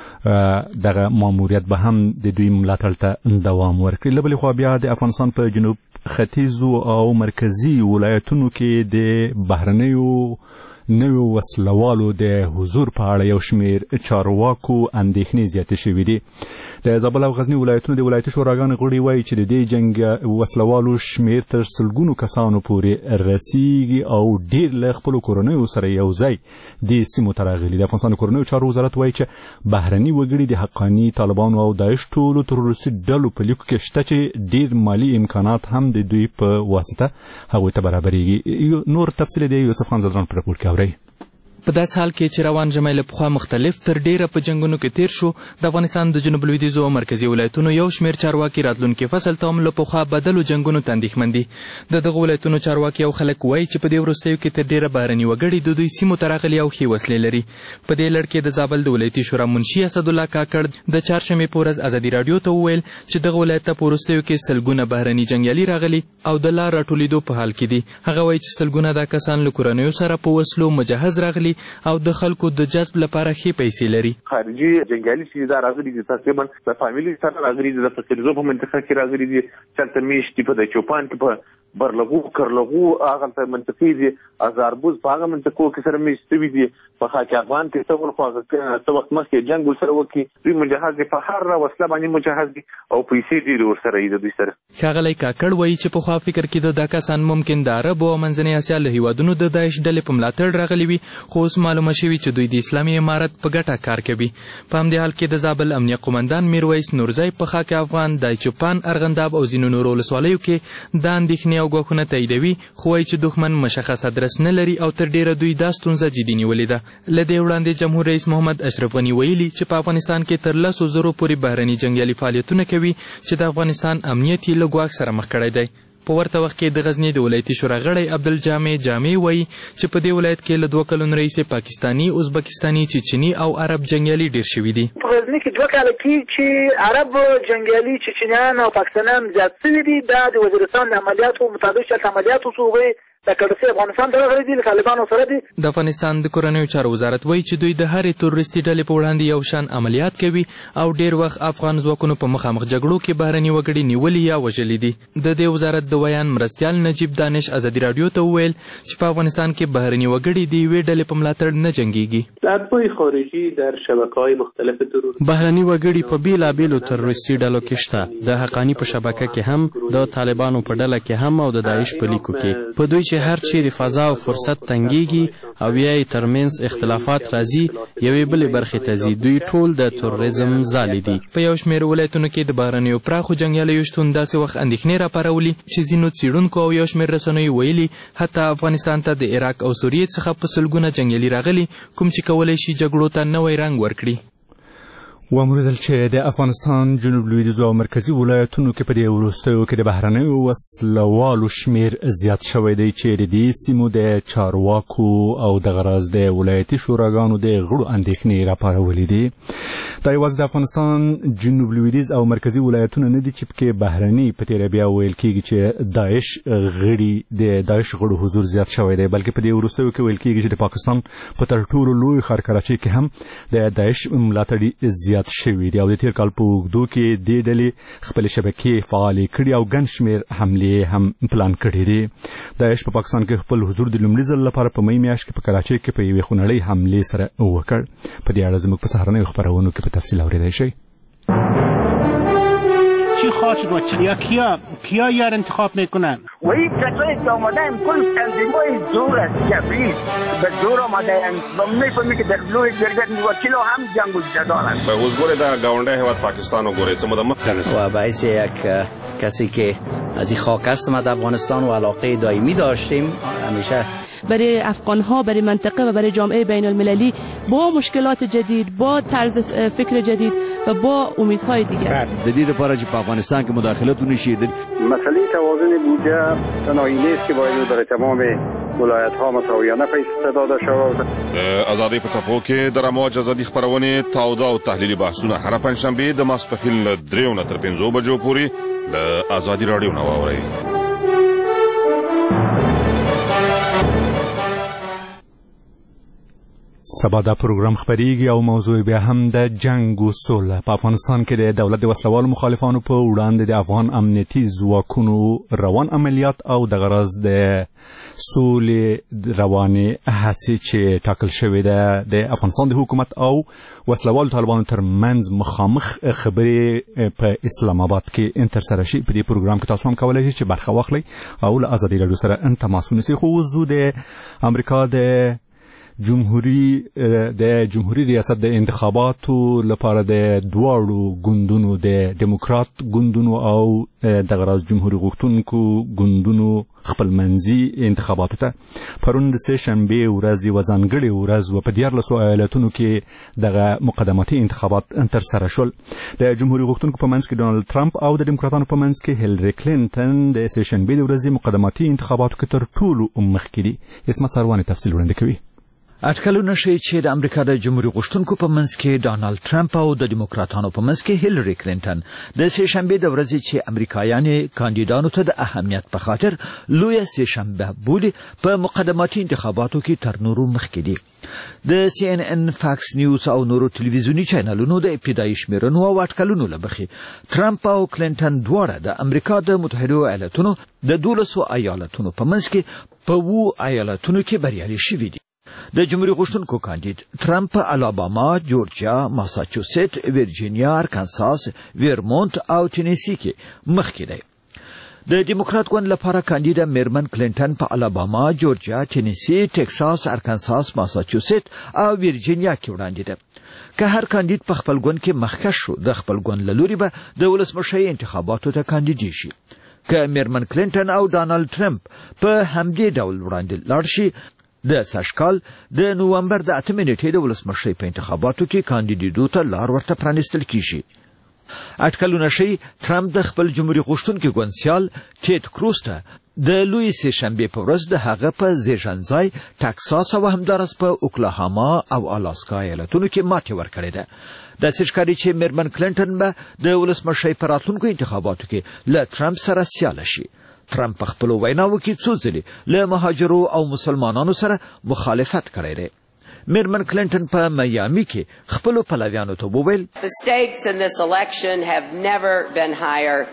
دغه ماموریت به هم د دوی ملاتړ ته دوام ورکړي. له بلې خوا بیا د افغانستان په جنوب ختیځو او مرکزي ولایتونو کې د بهرنیو نویو وسلوالو د حضور په اړه یو شمیر چارواکو اندېښنې زیاتې شوې دي. د زابل او غزني ولایتونو د ولایتي شوراګانو غړي وایي چې د دې جنګ وسلوالو شمیر تر سلګونو کسانو پورې رسیږي او ډېر له خپلو کورنیو سره یو ځای دې سیمو ته راغلي. د افغانستان د کورنیو چارو وزارت وایي چې بهرني وګړي د حقاني طالبانو او داعش ټولو تروریستي ډلو په لیکو کې شته چې ډېر مالي امکانات هم د دوی په واسطه هغوی ته برابرېږي. نور تفصیل دی یوسف خان زدران په راپور کې اورئ. په داسې حال کې چې روان ژمی له پخوا مختلف تر ډیره په جنګونو کې تیر شو، د افغانستان د جنوب لویدیځو او مرکزي ولایتونو یو شمیر چارواکي راتلونکي فصل ته هم له پخوا بدلو جنګونو ته اندېښمن دي. د دغه ولایتونو چارواکي او خلک وایي چې په دې وروستیو کې تر ډیره بهرني وګړي د دوی سیمو ته راغلي او ښې وسلې لري. په دې لړ کې د زابل د ولایتي شورا منشي اسدالله کاکړ د چهارشنبې په ورځ ازادي راډیو ته وویل چې دغه ولایت ته په وروستیو کې سلګونه بهرني جنګیالي راغلي او د لار راټولېدو په حال کې دي. هغه وایي چې سلګونه دا کسان له کورنیو سره په وسلو مجهز راغلي او د خلکو د جذب لپاره ښې پیسې لري. خارجي جنګیالي چې دا راغلي دي تقریبا د فامیلي سره راغلي دي، د فقیرزو په منطقه کې راغلي دي، چلته میشتي په د چوپان کې په برلغو کرلغو هغه ته منطقې دي، ازاربوز په هغه منطقو کې سره میشتوي دي، په خاک افغان کې څه خو څه وخت مخکې جنګ ورسره وکړي، دوی مجهز دي، په هر وسله باندې مجهز دي او پیسې ډېرې ورسره دي د دوی سره. ښاغلی کاکړ وایي چې پخوا فکر کېده دا کسان ممکن د عربو او منځنۍ اسیا له هیوادونو د داعش ډلې په ملاتړ راغلي وي، خو اوس معلومه شوي چې دوی د اسلامي امارت په ګټه کار کوي. په همدې حال کې د زابل امنیه قومندان میرویس نورزی په خاک افغان، دایچوپان، ارغنداب او ځینو نورو ولسوالیو کې دا اندېښنې او ګواښونه تاییدوي، خو وایي چې دښمن مشخص ادرس نه لري او تر ډیره دوی دا ستونزه جدي نیولې ده. له دې وړاندې جمهور رئیس محمد اشرف غني ویلي چې په افغانستان کې تر لسو زرو پورې بهرني جنګیالي فعالیتونه کوي چې د افغانستان امنیت یې له ګواښ سره مخ کړی دی. په ورته وخت کې د غزني د ولایتي شورا غړی عبدالجامع جامع وایي چې په دې ولایت کې له دوه کلونو راهیسې پاکستاني، ازبکستاني، چچني او عرب جنګیالي ډېر شوي دي. په غزني کې دوه کاله کې چې عرب جنګیالي، چچنیان او پاکستانیان زیات شوي دي. دا د وزیرستان د عملیاتو مطابق چې عملیاتو شو هغوی د کړسي افغانستان ته راغلي دي، له طالبانو سره دي. د افغانستان د کورنیو چارو وزارت وایي چې دوی د هرې تروریستي ډلې په وړاندې یو شان عملیات کوي او ډېر وخت افغان ځواکونو په مخامخ جګړو کې بهرني وګړي نیولي یا وژلي دي. د دې وزارت د ویان مرستیال نجیب دانش ازادي راډیو ته وویل چې په افغانستان کې بهرني وګړي د یوې ډلې په ملاتړ نه جنګیږي. اتباع خارجي در شبکه‌های مختلف ترور بهرني وګړي په بیلابیلو تروریستي ډلو کې شته، د حقانی په شبکه کې هم، د طالبانو په ډله کې هم او د داعش په لیکو کې. په دوی چې هر چیرې فضا او فرصت تنګیږي او یا یې ترمنځ اختلافات راځي یوې بلې برخې ته ځي دوی ټول د تروریزم ځالې دي. په یو شمېر ولایتونو کې د بهرنیو پراخو جنګیالیو شتون داسې وخت اندېښنې راپارولي چې ځینو څېړونکو او یو شمېر رسنیو ویلي حتی افغانستان ته د عراق او سوریې څخه په سلګونه جنګیالي راغلي کوم چې کولی شي جګړو ته نوی رنګ ورکړي. وامریدل چې د افغانستان جنوب لویدیځو او مرکزي ولایتونو کې په دې وروستیو کې د بهرنیو وسلوالو شمیر زیات شوی دی چې د دې سیمو د چارواکو او د غرض د ولایتي شوراګانو د غړو اندېښنې راپارولې دي. دا یوازې د افغانستان جنوب لویدیځ او مرکزي ولایتونه نه دي چې پکې بهرني په تېره بیا ویل کېږي چې داعش غړي د داعش غړو حضور زیات شوی دی بلکې په دې وروستیو کې ویل کېږي چې د پاکستان په تر ټولو لوی ښار کراچۍ کې هم د داعش ملاتړي زیات شوي دي او د تیر کال په اوږدو کې دې ډلې خپلې شبکې فعالې کړي او ګڼ شمېر حملې هم پلان کړي دي. داعش په پاکستان کې خپل حضور د لومړي ځل لپاره په مۍ میاشت کې په کراچۍ کې په یوې خونړۍ حملې سره وکړ. په دې اړه زموږ په سهارنیو خپرونو کې په تفصیل اورېدای شئ. چی خواهد شد و یا کیا کیا یار انتخاب میکنن و این کسایی که آمدن کل تنظیمای زور است جبری به زور آمدن و میفهمی که در لوی جرگت وکیل هم جنگ و جدال است. به حضور در گاونده هیواد پاکستان و گوریت مدمت و باعث یک کسی که از این خاک است ما در افغانستان و علاقه دائمی داشتیم همیشه برای افغان‌ها برای منطقه و برای جامعه بین المللی با مشکلات جدید با طرز فکر جدید و با امیدهای دیگر جدید لپاره چې په افغانستان کې مداخلت ونشي. مسئله توازن بودجه تنهایی نیست که باید برای تمام ولایت‌ها مساویانه پیسې داده شود. ازادي په څپو کې د رموج ازادي خبرونه تاوده او تحلیلي بحثونه هر پنځشنبه د ماسپښین له دریو نه تر پنځو بجو پورې د ازادي رادیو نه واورئ. سبا دا پروګرام خبرېږي او موضوع بیا هم د جنګ او سوله. په افغانستان کې د دولت د وسلوالو مخالفانو په وړاندې د افغان امنیتي ځواکونو روان عملیات او د غرض د سولې روانې هڅې چې ټاکل شوې ده د افغانستان د حکومت او وسلوالو طالبانو ترمنځ مخامخ خبرې په اسلام آباد کې ترسره شي. په دې پروګرام کې تاسو هم کولی شئ چې برخه واخلئ او له ازادي راډیو سره تماس ونیسئ. خو اوس ځو د امریکا د جمهوری د جمهوری ریاست د انتخاباتو لپاره د دواړو ګوندونو د دموکرات ګوندونو او د غراز جمهوری غوښتونکو ګوندونو خپلمنځي انتخاباتو ته پرون د سه شنبه ورځ یوه ځانګړې ورځ وه. په دیارلسو ایالتونو کې دغه مقدماتي انتخابات ترسره شول. د جمهوری غوښتونکو په منځ کې ډونالد ترامپ او د دموکراتانو په منځ کې هیلري کلینټن د سه شنبې د ورځې مقدماتي انتخاباتو کې تر ټولو مخکې دي. اسمت سرواني تفصیل وړاندې کوي. اټکلونه ښیي چې د امریکا د جمهوریت غوښتونکو په منځ کې ډانلډ ټرمپ او د دیموکراتانو په منځ کې هیلري کلینټن د سه شنبې د ورځې چې امریکایان کاندیدانو ته د اهمیت په خاطر لویه سه شنبه بولي په مقدماتي انتخاباتو کې تر نورو مخکې دي. د سی ان ان، فاکس نیوز او نورو ټلویزیونی چینلونو د ابتدایي شمیرنو او اټکلونو له مخې ترامپ او کلینټن دواړه د امریکا د متحده ایالاتونو د دولسو ایالتونو په منځ کې په وو ایالتونو کې بریالي شوي دي. د جمهوریت غوښتونکو کاندید ترامپ په الاباما، جورجیا، ماساچوسیټس، ویرجینیا، ارکانساس، ویرمونت او تینیسی کې مخکې دی. د دیموکرات ګوند لپاره کاندیده میرمن کلینټن په الاباما، جورجیا، تینیسی، ټکساس، ارکانساس، ماساچوسیټس او ویرجینیا کې وړاندې ده. که هر کاندید په خپل ګوند کې مخکښ شو، د خپل ګوند له لوري به د ولسمشرۍ انتخاباتو ته کاندیدي شي. که میرمن کلینټن او ډانلډ ټرمپ په همدې ډول وړاندې لاړ شي، د سږکال د نومبر د اتمې نیټې د ولسمشرۍ په انتخاباتو کې کاندیدېدو ته لار ورته پرانیستل کیږي. اټکلونه ښیي ترامپ د خپل جمهوریت غوښتونکي ګوند سیال ټیډ کروز ته د لوی سه شنبې په ورځ د هغه په زیږنځای ټکساس او همدارس په اوکلاهاما او الاسکا ایالتونو کې ماتې ورکړې ده. داسې ښکاري چې میرمن کلینټن به د ولسمشرۍ په راتلونکو انتخاباتو کې له ترامپ سره سیاله شي. ترامپ په خپلو ویناوو کې څو ځلې له مهاجرو او مسلمانانو سره مخالفت کړی دی. میرمن کلینټن په میامي کې خپلو پلویانو ته وویل: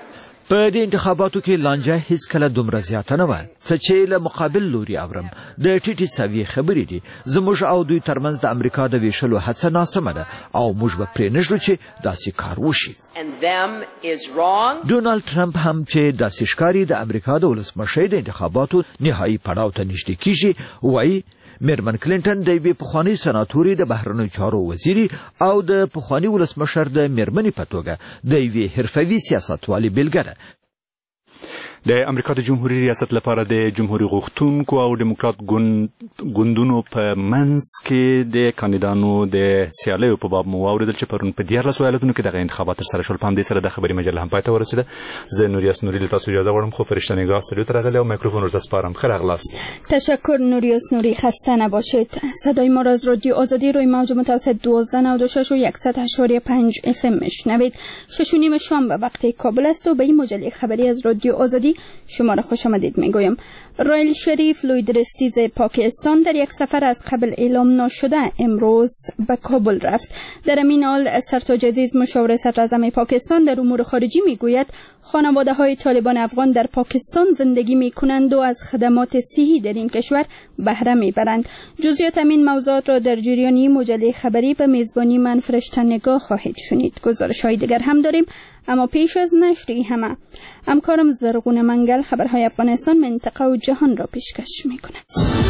په دې انتخاباتو کې لانجه هیڅ کله دومره زیاته نه وه څه چې له مقابل لوري اورم د ټیټې سویې خبرې دي زموږ او دوی ترمنځ د امریکا د ویشلو هڅه ناسمه ده او موږ به پرې نږدو چې داسې کار وشي. ډونالډ ټرمپ هم چې داسې ښکاري د امریکا د ولسمشۍ د انتخاباتو نهایي پړاو ته نږدې کیږي وایي میرمن کلینټن د یوې پخوانۍ سناتورې د بهرنیو چارو وزیري او د پخواني ولسمشر د میرمنې په توګه د یوې حرفوي سیاستوالې بېلګه ده. د امریکا د جمهوریت ریاست لپاره د جمهوریت غوښتونکو او دیموکرات ګوندونو په منځ کې د کاندیدانو د سیالیو په باب مو واورېدل چې پرون په دیارلسو ایالتونو کې دغه انتخابات ترسره شول. په همدې سره د خبري مجله هم پای ته ورسېده. زه نوریاس نوري له تاسو اجازه غواړم خو فرشته نگاه استودیو ته راغلی او میکروفون ورته سپارم. ښه راغلاست. تشکر نوریاس نوری. خسته نباشید. صدای ما را از رادیو آزادی روی موج متوسط دوازده نود و شش و صد اشاری پنج اف ام میشنوید. شش و نیم شام به وقت کابل است و به این مجله خبری از رادیو آزادی شما را خوش آمدید میگویم. رائل شریف لویدرستیز پاکستان در یک سفر از قبل اعلام نشده امروز به کابل رفت. در این حال سرتاج عزیز مشاور صدراعظم پاکستان در امور خارجی میگوید خانواده های طالبان افغان در پاکستان زندگی می کنند و از خدمات صحی در این کشور بهره می برند. جزئیات این موضوعات را در جریانی مجله خبری به میزبانی من فرشته نگاه خواهید شنید. گزارش های دیگر هم داریم اما پیش از نشر این همه همکارم زرغون منگل خبرهای افغانستان منطقه و جهان را پیشکش می کند.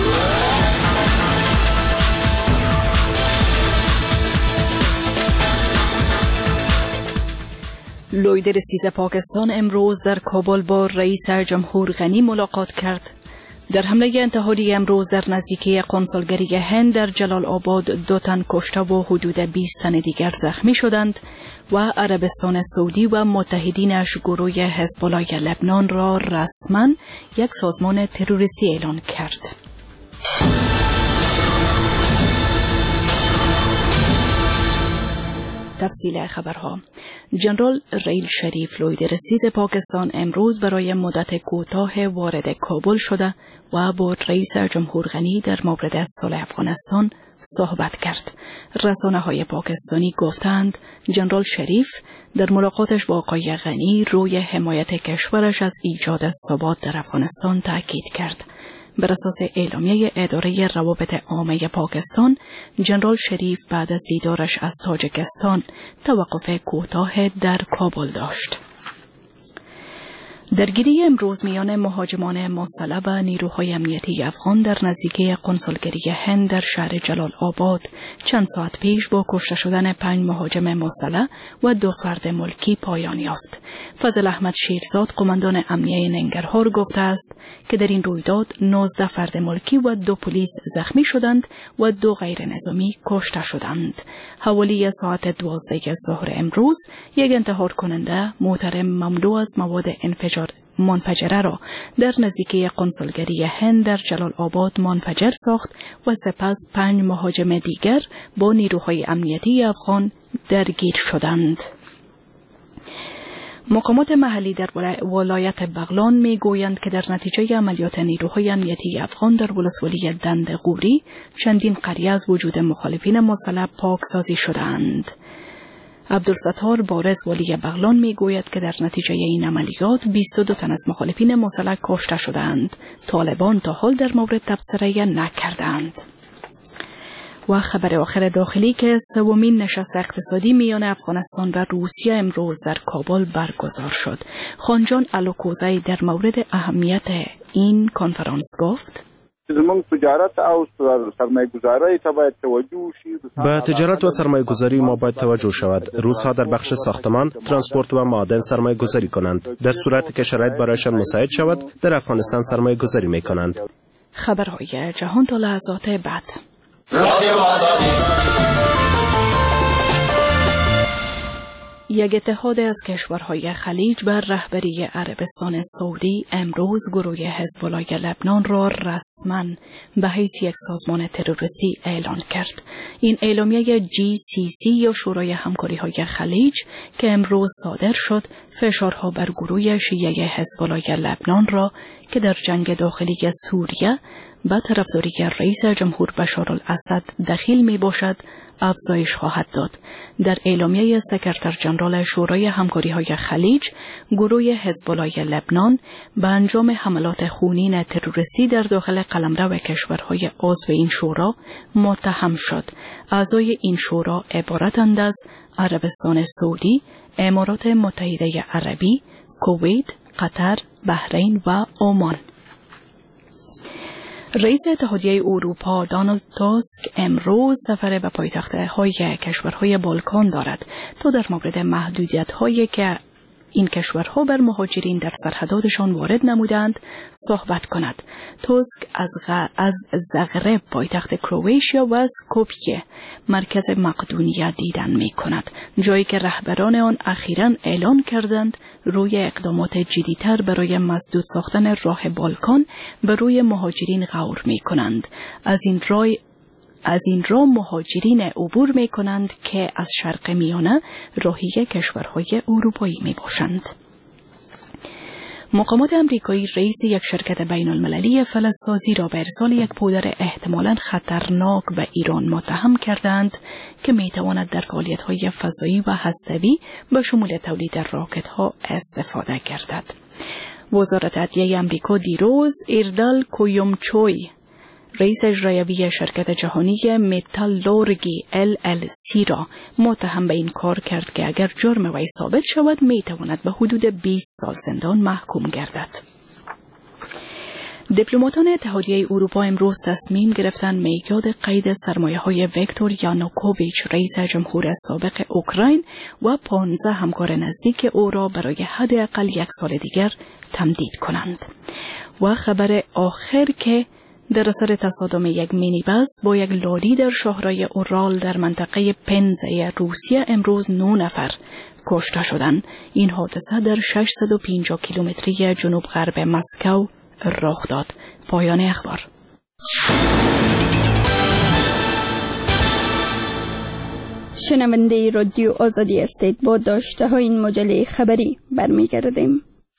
لویدرستیز پاکستان امروز در کابل با رئیس جمهور غنی ملاقات کرد. در حمله انتحاری امروز در نزدیکی قنصلگری هند در جلال آباد دو تن کشته و حدود بیست تن دیگر زخمی شدند و عربستان سعودی و متحدینش گروه حزب الله لبنان را رسما یک سازمان تروریستی اعلان کرد. تفصیل خبرها. جنرال ریل شریف لویدرستیز پاکستان امروز برای مدت کوتاه وارد کابل شده و با رئیس جمهور غنی در مورد صلح افغانستان صحبت کرد. رسانه‌های پاکستانی گفتند جنرال شریف در ملاقاتش با آقای غنی روی حمایت کشورش از ایجاد ثبات در افغانستان تاکید کرد. بر اساس اعلامیه اداره روابط عامه پاکستان، جنرال شریف بعد از دیدارش از تاجیکستان توقف کوتاه در کابل داشت. درگیری امروز میان مهاجمان مسلح و نیروهای امنیتی افغان در نزدیکی قنصلگری هند در شهر جلال آباد چند ساعت پیش با کشته شدن پنج مهاجم مسلح و دو فرد ملکی پایان یافت. فضل احمد شیرزاد قماندان امنیه ننگرهار گفته است که در این رویداد نوزده فرد ملکی و دو پلیس زخمی شدند و دو غیر نظامی کشته شدند. حوالی ساعت دوازده ظهر امروز یک انتحار کننده موتر مملو از مواد انفجار منفجره را در نزدیکی قنصلگری هند در جلال آباد منفجر ساخت و سپس پنج مهاجم دیگر با نیروهای امنیتی افغان درگیر شدند. مقامات محلی در ولایت بغلان می گویند که در نتیجه عملیات نیروهای امنیتی افغان در ولسوالی دند غوری چندین قریه از وجود مخالفین مسلح پاکسازی شدند. عبدالستار بارز والی بغلان می گوید که در نتیجه این عملیات بیست و دو تن از مخالفین مسلح کشته شدند. طالبان تا حال در مورد تبصره نکردند. و خبر آخر داخلی که سومین نشست اقتصادی میان افغانستان و روسیه امروز در کابل برگزار شد. خانجان الوکوزی در مورد اهمیت این کنفرانس گفت: زموږ تجارت او سرمایه‌گذاری ته باید توجه شي. به تجارت و سرمایه‌گذاری ما باید توجه شود. روس‌ها در بخش ساختمان، ترانسپورت و معادن سرمایه‌گذاری کنند. در صورتی که شرایط برایشان مساعد شود، در افغانستان سرمایه‌گذاری می‌کنند. خبرهای جهان تا لحظات بعد. یک اتحاد از کشورهای خلیج بر رهبری عربستان سعودی امروز گروه حزب الله لبنان را رسما به حیث یک سازمان تروریستی اعلان کرد. این اعلامیه جی سی سی یا شورای همکاری‌های خلیج که امروز صادر شد فشارها بر گروه شیعه حزب الله لبنان را که در جنگ داخلی سوریه به طرفداری رئیس جمهور بشار الاسد دخیل می باشد افزایش خواهد داد. در اعلامیه سکرتر جنرال شورای همکاری های خلیج، گروه حزب الله لبنان به انجام حملات خونین تروریستی در داخل قلمرو کشورهای عضو این شورا متهم شد. اعضای این شورا عبارتند از عربستان سعودی، امارات متحده عربی، کویت، قطر، بحرین و عمان. رئیس اتحادیه اروپا دونالد تاسک امروز سفر به پایتخت‌های کشورهای بالکان دارد تا در مورد محدودیت‌هایی که این کشورها بر مهاجرین در سرحداتشان وارد نمودند صحبت کند. تاسک از, غ... از زغرب پایتخت کرواتیا و اسکوپیه مرکز مقدونیه دیدن می کند، جایی که رهبران آن اخیراً اعلان کردند روی اقدامات جدی‌تر برای مسدود ساختن راه بالکان به روی مهاجرین غور می کنند. از این راه از این راه مهاجرین عبور می کنند که از شرق میانه راهی کشورهای اروپایی می باشند. مقامات امریکایی رئیس یک شرکت بین المللی فلزسازی را به ارسال یک پودر احتمالاً خطرناک به ایران متهم کردند که می تواند در فعالیت‌های فضایی و هسته‌ای به شمول تولید راکت‌ها استفاده گردد. وزارت عدلیه امریکا دیروز ایردال کویومچوی رئیس اجرایی شرکت جهانی متالورگی ال ال سی را متهم به این کار کرد که اگر جرم وی ثابت شود می تواند به حدود بیست سال زندان محکوم گردد. دیپلماتان اتحادیه اروپا امروز تصمیم گرفتند میعاد قید سرمایه‌های ویکتور یانوکوویچ رئیس جمهور سابق اوکراین و پانزده همکار نزدیک او را برای حداقل یک سال دیگر تمدید کنند. و خبر آخر که در اثر تصادم یک مینیبس با یک لاری در شاهرای اورال در منطقه پنزه روسیه امروز نه نفر کشته شدند. این حادثه در ششصد و پنجاه کیلومتری جنوب غرب مسکو رخ داد. پایان اخبار. شنونده رادیو آزادی هستید. با داشته های این مجله خبری برمیگردیم.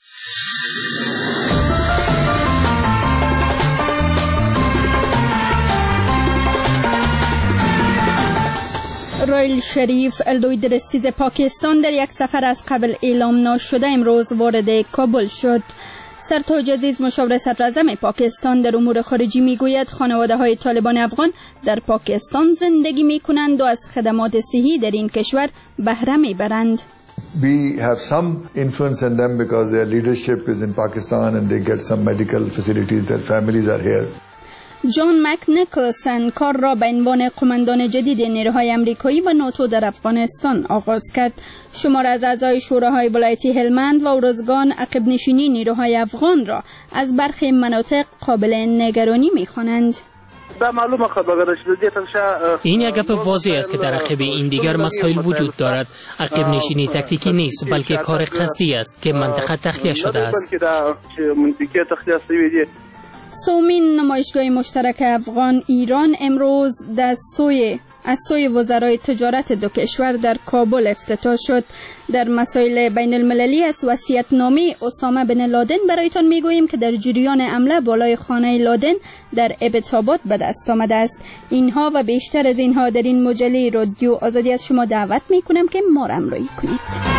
رایل شریف الدوی درستیز پاکستان در یک سفر از قبل اعلام ناشده امروز وارد کابل شد. سرتاج عزیز مشاور صدراعظم پاکستان در امور خارجی میگوید خانواده های طالبان افغان در پاکستان زندگی می کنند و از خدمات صحی در این کشور بهره می برند. We have some influence on them because their leadership is in Pakistan and they get some medical facilities, their families are here. جان مک نیکلسن کار را به عنوان قماندان جدید نیروهای امریکایی و ناتو در افغانستان آغاز کرد. شمار از اعضای شوراهای ولایتی هلمند و ارزگان عقب نشینی نیروهای افغان را از برخی مناطق قابل نگرانی می‌خوانند. این یک گپ واضح است که در عقب این دیگر مسائل وجود دارد. عقب نشینی تاکتیکی نیست بلکه کار قصدی است که منطقه تخلیه شده است. سومین نمایشگاه مشترک افغان ایران امروز در سوی از سوی وزرای تجارت دو کشور در کابل افتتاح شد. در مسائل بین المللی از وصیت‌نامه اسامه بن لادن برایتان میگوییم که در جریان حمله بالای خانه لادن در ابتابات به دست آمده است. اینها و بیشتر از اینها در این مجله رادیو آزادی از شما دعوت میکنم که ما را همراهی کنید.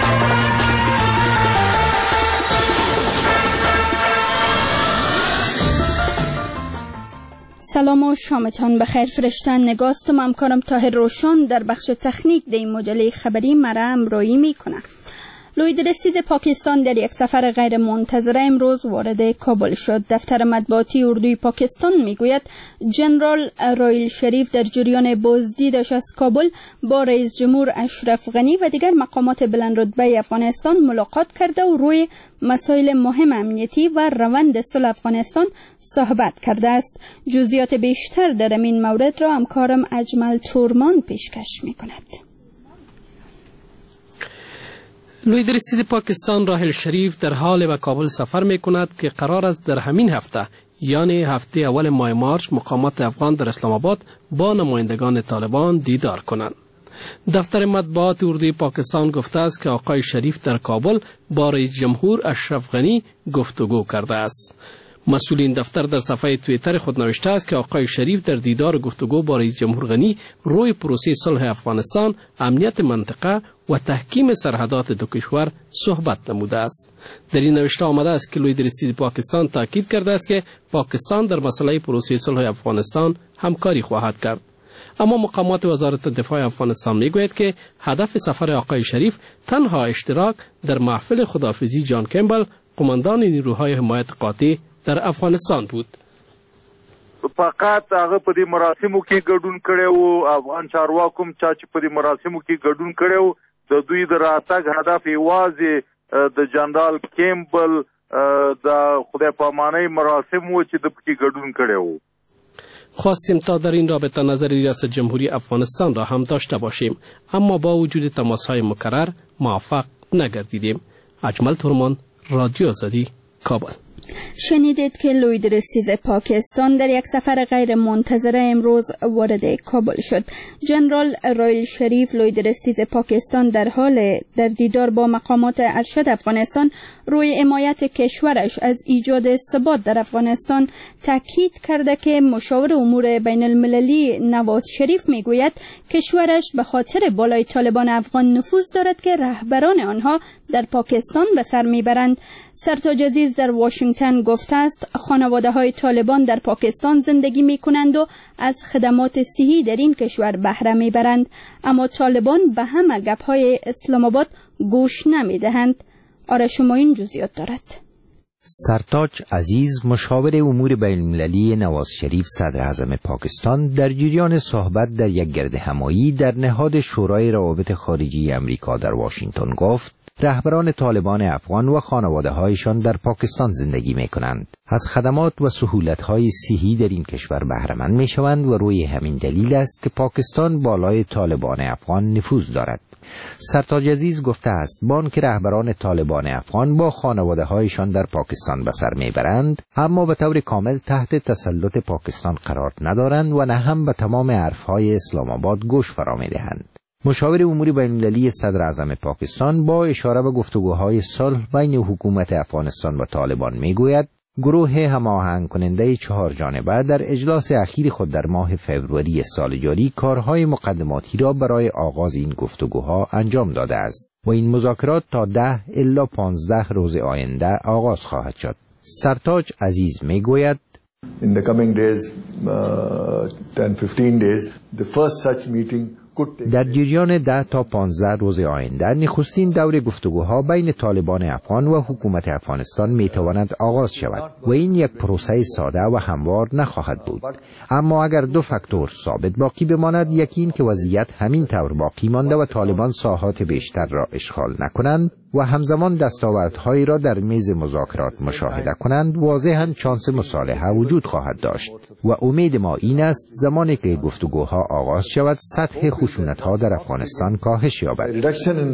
سلام و شامتان بخیر. فرشتن نگاستم همکارم طاهر روشن در بخش تکنیک در این مجله خبری مرا همراهی میکنه. لوی درستیز پاکستان در یک سفر غیر منتظره امروز وارد کابل شد. دفتر مطبوعاتی اردوی پاکستان میگوید جنرال رایل شریف در جریان بازدیدش از کابل با رئیس جمهور اشرف غنی و دیگر مقامات بلندرتبه افغانستان ملاقات کرده و روی مسائل مهم امنیتی و روند صلح افغانستان صحبت کرده است. جزئیات بیشتر در این مورد را همکارم اجمل تورمان پیشکش میکند. لوی درستیز پاکستان راحل شریف در حال به کابل سفر می کند که قرار است در همین هفته یعنی هفته اول ماه مارس مقامات افغان در اسلام آباد با نمایندگان طالبان دیدار کنند. دفتر مطبوعات اردوی پاکستان گفته است که آقای شریف در کابل با رئیس جمهور اشرف غنی گفتگو کرده است. مسئول این دفتر در صفحه توییتر خود نوشته است که آقای شریف در دیدار گفتگو با رئیس جمهور غنی روی پروسه صلح افغانستان، امنیت منطقه و تحکیم سرحدات دو کشور صحبت نموده است. در این نوشته آمده است که لوی رئیس پاکستان تاکید کرده است که پاکستان در مسئله پروسه صلح افغانستان همکاری خواهد کرد. اما مقامات وزارت دفاع افغانستان میگوید که هدف سفر آقای شریف تنها اشتراک در محفل خداحافظی جان کمبل، قماندان نیروهای حمایت قاطع در افغانستان بود. فقط هغه په دې مراسمو کې ګډون کړی وو. افغان چارواکو هم چا چې په دې مراسمو کې ګډون کړی وو، د دوی د راتګ هدف یوازې د جنرال کیمبل د خدای پامانۍ مراسم وو چې د پکې ګډون کړی وو. خواستیم تا در این رابطه نظر ریاست جمهوری افغانستان را هم داشته باشیم، اما با وجود تماس‌های مکرر موفق نگردیدیم. اجمل ترمان، رادیو آزادی، کابل. شنیدید که لوید رئیس پاکستان در یک سفر غیر منتظره امروز وارد کابل شد. جنرال رایل شریف لوید رئیس پاکستان در حال در دیدار با مقامات ارشد افغانستان روی حمایت کشورش از ایجاد ثبات در افغانستان تاکید کرده که مشاور امور بین المللی نواز شریف میگوید کشورش به خاطر بالای طالبان افغان نفوذ دارد که رهبران آنها در پاکستان به سر میبرند. سرتاج عزیز در واشنگتن گفته است خانواده های طالبان در پاکستان زندگی می کنند و از خدمات صحی در این کشور بهره می برند، اما طالبان به همه گپ های اسلام آباد گوش نمی دهند. آرش معین جزئیات دارد. سرتاج عزیز مشاور امور بین المللی نواز شریف صدر اعظم پاکستان در جریان صحبت در یک گرد همایی در نهاد شورای روابط خارجی امریکا در واشنگتن گفت رهبران طالبان افغان و خانواده‌هایشان در پاکستان زندگی می‌کنند. از خدمات و سهولت‌های صحی در این کشور بهره‌مند می‌شوند و روی همین دلیل است که پاکستان بالای طالبان افغان نفوذ دارد. سرتاج عزیز گفته است بان که رهبران طالبان افغان با خانواده‌هایشان در پاکستان به سر میبرند، اما به طور کامل تحت تسلط پاکستان قرار ندارند و نه هم به تمام حرف‌های اسلام آباد گوش فرا می‌دهند. مشاور امور بین المللی صدر اعظم پاکستان با اشاره به گفتگوهای صلح بین حکومت افغانستان و طالبان میگوید گروه هماهنگ کننده چهار جانبه در اجلاس اخیر خود در ماه فوریه سال جاری کارهای مقدماتی را برای آغاز این گفتگوها انجام داده است و این مذاکرات تا ده الی پانزده روز آینده آغاز خواهد شد. سرتاج عزیز میگوید In the coming days, uh, ten to fifteen days, the first such meeting در جریان ده تا پانزده روز آینده نخستین دور گفتگوها بین طالبان افغان و حکومت افغانستان میتواند آغاز شود و این یک پروسه ساده و هموار نخواهد بود، اما اگر دو فاکتور ثابت باقی بماند، یکی این که وضعیت همین طور باقی مانده و طالبان ساحات بیشتر را اشغال نکنند و همزمان دستاوردهایی را در میز مذاکرات مشاهده کنند، واضحاً شانس مصالحه وجود خواهد داشت و امید ما این است زمانی که گفتگوها آغاز شود سطح خشونت‌ها در افغانستان کاهش یابد.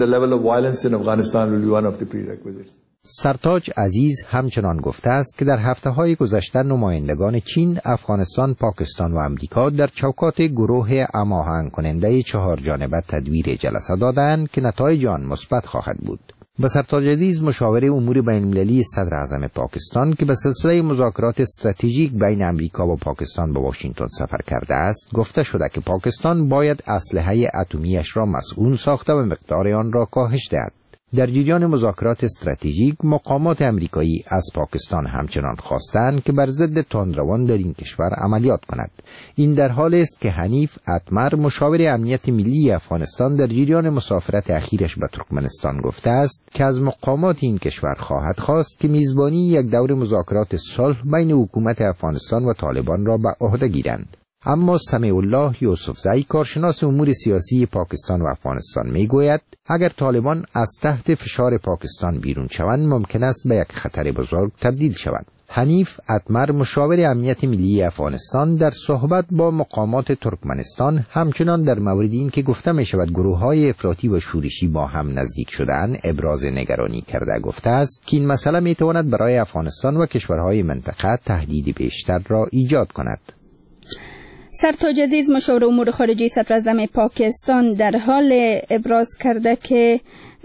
سرتاج عزیز همچنان گفته است که در هفته‌های گذشته نمایندگان چین، افغانستان، پاکستان و امریکا در چوکات گروه هماهنگ کننده چهار جانبه تدویر جلسه دادند که نتایج آن مثبت خواهد بود. به سرتاج عزیز مشاور امور بین المللی صدر اعظم پاکستان که به سلسله مذاکرات استراتژیک بین امریکا و پاکستان به واشنگتن سفر کرده است گفته شده که پاکستان باید اسلحه اتمی‌اش را مسئول ساخته و مقدار آن را کاهش دهد. در جریان مذاکرات استراتژیک مقامات امریکایی از پاکستان همچنان خواستند که بر ضد تندروان در این کشور عملیات کند. این در حال است که حنیف اتمر مشاور امنیت ملی افغانستان در جریان مسافرت اخیرش به ترکمنستان گفته است که از مقامات این کشور خواهد خواست که میزبانی یک دور مذاکرات صلح بین حکومت افغانستان و طالبان را به عهده گیرند. اما سمیع الله یوسفزئی کارشناس امور سیاسی پاکستان و افغانستان میگوید اگر طالبان از تحت فشار پاکستان بیرون شوند ممکن است به یک خطر بزرگ تبدیل شوند. حنیف اتمر مشاور امنیت ملی افغانستان در صحبت با مقامات ترکمنستان همچنان در مورد این که گفته می شود گروه های افراطی و شورشی با هم نزدیک شدن ابراز نگرانی کرده گفته است که این مسئله می تواند برای افغانستان و کشورهای منطقه تهدید بیشتر را ایجاد کند. سرتاج عزیز مشاور امور خارجه صدر اعظم پاکستان در حال ابراز کرده که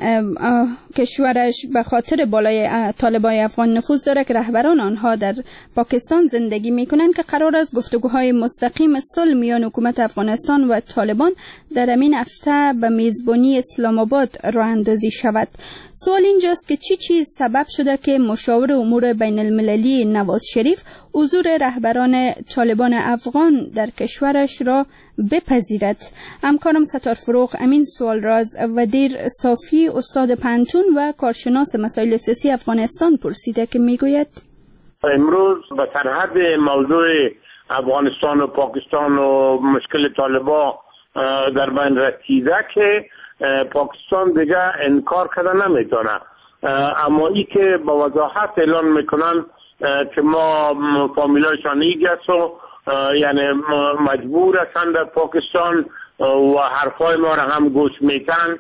کشورش به خاطر بالای طالبان افغان نفوذ داره که رهبران آنها در پاکستان زندگی میکنند که قرار است گفتگوهای مستقیم صلح میان حکومت افغانستان و طالبان در همین هفته به میزبانی اسلام آباد راه اندازی شود. سوال اینجاست که چی چیز سبب شده که مشاور امور بین المللی نواز شریف حضور رهبران طالبان افغان در کشورش را بپذیرد؟ همکارم ستار فروغ امین سوال راز و دیر صافی استاد پنتون و کارشناس مسائل سیاسی افغانستان پرسیده که میگوید امروز به سرحد موضوع افغانستان و پاکستان و مشکل طالبان در بین رسیده که پاکستان دیگه انکار کرده نمیتونه، اما ای که با وضاحت اعلان میکنن که ما فامیلایشان ایگست و یعنی مجبور هستند در پاکستان و حرفای ما را هم گوش میتن،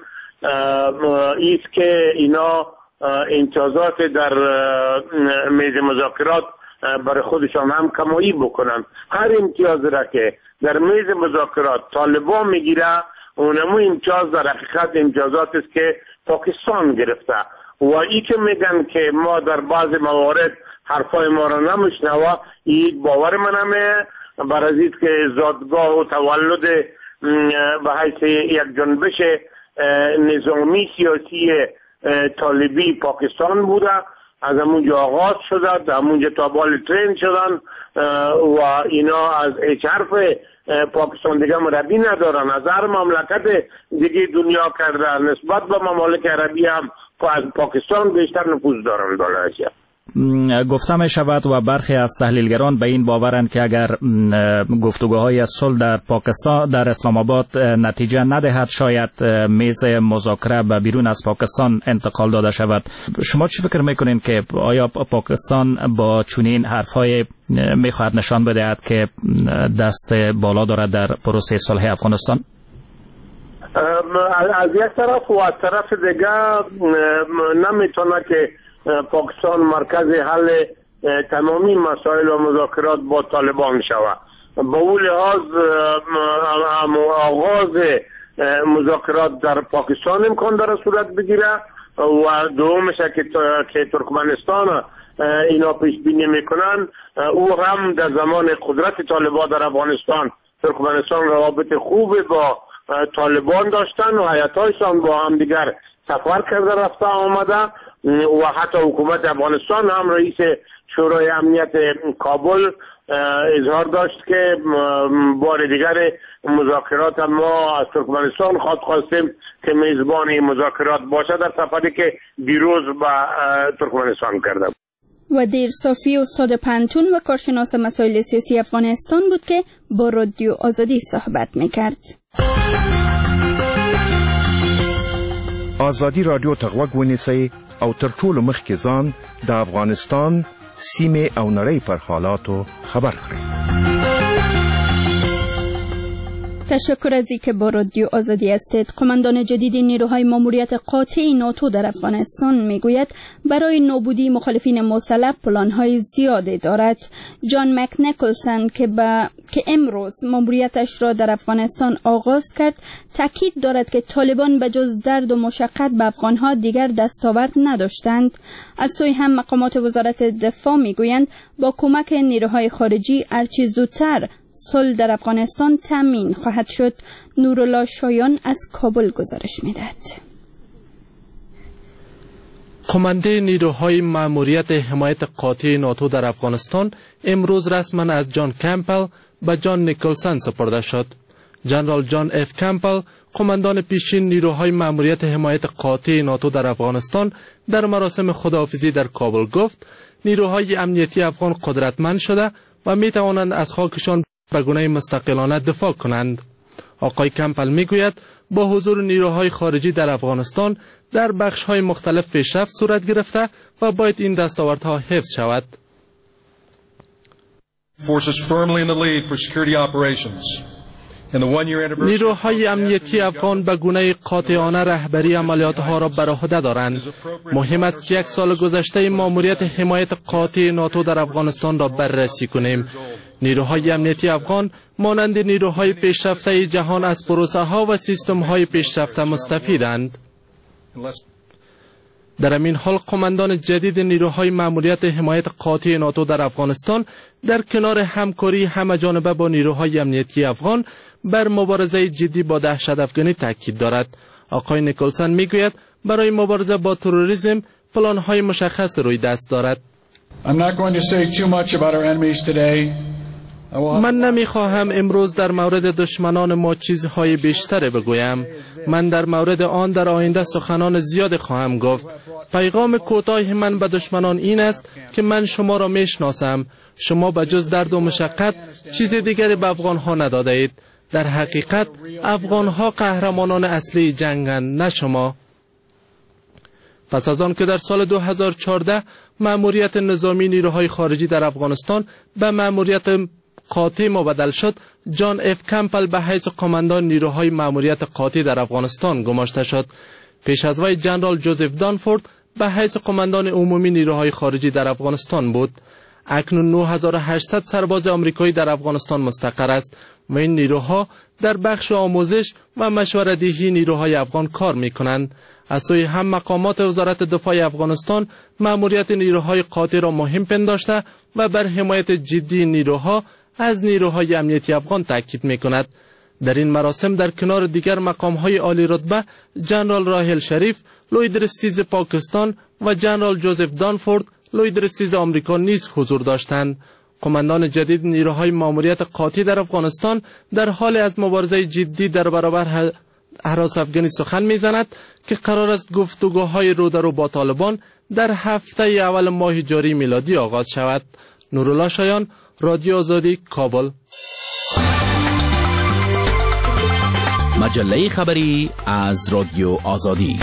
ایست که اینا امتیازات در میز مذاکرات برای خودشان هم کمایی بکنن. هر امتیاز را که در میز مذاکرات طالبان میگیره اونمو امتیاز در حقیقت امتیازات است که پاکستان گرفته و ای که میگن که ما در بعض موارد حرفای ما را نمیشنوه، این باور منمه بر از این که زادگاه و تولد به حیث یک جنبش نظامی سیاسی طالبی پاکستان بوده، از همونجا آغاز شده، در همونجا تابال ترین شدن و اینا از هیچ حرف پاکستان دیگه مربی ندارن، از هر مملکت دیگه دنیا کرده نسبت به ممالک عربی هم از پاکستان بیشتر نفوذ دارن در آسیا. گفته می شود و برخی از تحلیلگران به این باورند که اگر گفتگوهای صلح در پاکستان در اسلام آباد نتیجه ندهد شاید میز مذاکره به بیرون از پاکستان انتقال داده شود. شما چی فکر میکنین که آیا پاکستان با چنین حرفهای میخواهد نشان بدهد که دست بالا دارد در پروسه صلح افغانستان؟ از یک طرف و از طرف دیگه نمیتونه که پاکستان مرکز حل تمامی مسائل و مذاکرات با طالبان شود. با اون لحاظ آغاز مذاکرات در پاکستان امکان داره صورت بگیره و دومش که ترکمنستان اینا پیش بینی میکنن، او هم در زمان قدرت طالبان در افغانستان ترکمنستان روابط خوب با طالبان داشتن و هیئت‌هایشان با هم دیگر سفر کرده رفته آمده و حتی حکومت افغانستان هم رئیس شورای امنیت کابل اظهار داشت که بار دیگر مذاکرات ما از ترکمنستان خواست خواستیم که میزبان مذاکرات باشه در سفری که دیروز به ترکمنستان کرده. و دیر صافی استاد پنتون و کارشناس مسائل سیاسی افغانستان بود که با رادیو آزادی صحبت میکرد. آزادی رادیو تغوږ ونیسئ او تر ټولو مخکې ځان د افغانستان سیمې او نړۍ پر حالاتو خبر کړئ. تشکر از اینکه با رادیو آزادی هستید. قماندان جدید نیروهای ماموریت قاطع ناتو در افغانستان میگوید برای نابودی مخالفین مسلح پلان‌های زیادی دارد. جان مک نیکلسن که با که امروز ماموریتش را در افغانستان آغاز کرد تاکید دارد که طالبان به جز درد و مشقت به افغانها دیگر دستاورد نداشتند. از سوی هم مقامات وزارت دفاع میگویند با کمک نیروهای خارجی هرچه زودتر صلح در افغانستان تامین خواهد شد. نورالله شایان از کابل گزارش می‌دهد. قمانده نیروهای مأموریت حمایت قاطع ناتو در افغانستان امروز رسما از جان کمپل به جان نیکلسن سپرده شد. جنرال جان اف کمپل قماندان پیشین نیروهای مأموریت حمایت قاطع ناتو در افغانستان در مراسم خداحافظی در کابل گفت نیروهای امنیتی افغان قدرتمند شده و می توانند از خاکشان به گونه مستقلانه دفاع کنند. آقای کمپل میگوید با حضور نیروهای خارجی در افغانستان در بخش‌های مختلف پیشرفت صورت گرفته و باید این دستاوردها حفظ شود. Forces firmly in the lead for security operations نیروهای امنیتی افغان به گونه قاطعانه رهبری عملیاتها را بر عهده دارند. مهم است که یک سال گذشته ماموریت حمایت قاطع ناتو در افغانستان را بررسی کنیم. نیروهای امنیتی افغان مانند نیروهای پیشرفته جهان از پروسه ها و سیستم های پیشرفته مستفیدند. در همین حال قماندان جدید نیروهای ماموریت حمایت قاطع ناتو در افغانستان در کنار همکاری همه‌جانبه با نیروهای امنیتی افغان بر مبارزه جدی با دهشت افغانی تاکید دارد. آقای نیکلسن میگوید برای مبارزه با تروریسم پلان‌های مشخص روی دست دارد. من نمیخواهم امروز در مورد دشمنان ما چیزهای بیشتر بگویم. من در مورد آن در آینده سخنان زیاد خواهم گفت. پیغام کوتاه من به دشمنان این است که من شما را میشناسم. شما به جز درد و مشقت چیز دیگری به افغانها نداده اید. در حقیقت افغانها قهرمانان اصلی جنگند، نه شما. پس از آن که در سال دو هزار و چهارده مأموریت نظامی نیروهای خارجی در افغانستان به مأموریت قاطع مبدل شد، جان اف کمپل به حیث قماندان نیروهای مأموریت قاطع در افغانستان گماشته شد. پیش از وی جنرال جوزف دانفورد به حیث قماندان عمومی نیروهای خارجی در افغانستان بود. اکنون نه هزار و هشتصد سرباز آمریکایی در افغانستان مستقر است و این نیروها در بخش آموزش و مشوره‌دهی نیروهای افغان کار می‌کنند. از سوی هم مقامات وزارت دفاع افغانستان مأموریت نیروهای قاطع را مهم پنداشته و بر حمایت جدی نیروها از نیروهای امنیتی افغان تاکید می‌کند. در این مراسم در کنار دیگر مقام‌های عالی رتبه جنرال راهیل شریف، لوی درستیز پاکستان و جنرال جوزف دانفورد، لوی درستیز آمریکا نیز حضور داشتند. قماندان جدید نیروهای مأموریت قاطع در افغانستان در حال از مبارزه جدی در برابر هراس افغانی سخن می‌زند که قرار است گفتگوهای رو در رو با طالبان در هفته اول ماه جاری میلادی آغاز شود. نورالله شایان، رادیو آزادی، کابل. مجله خبری از رادیو آزادی.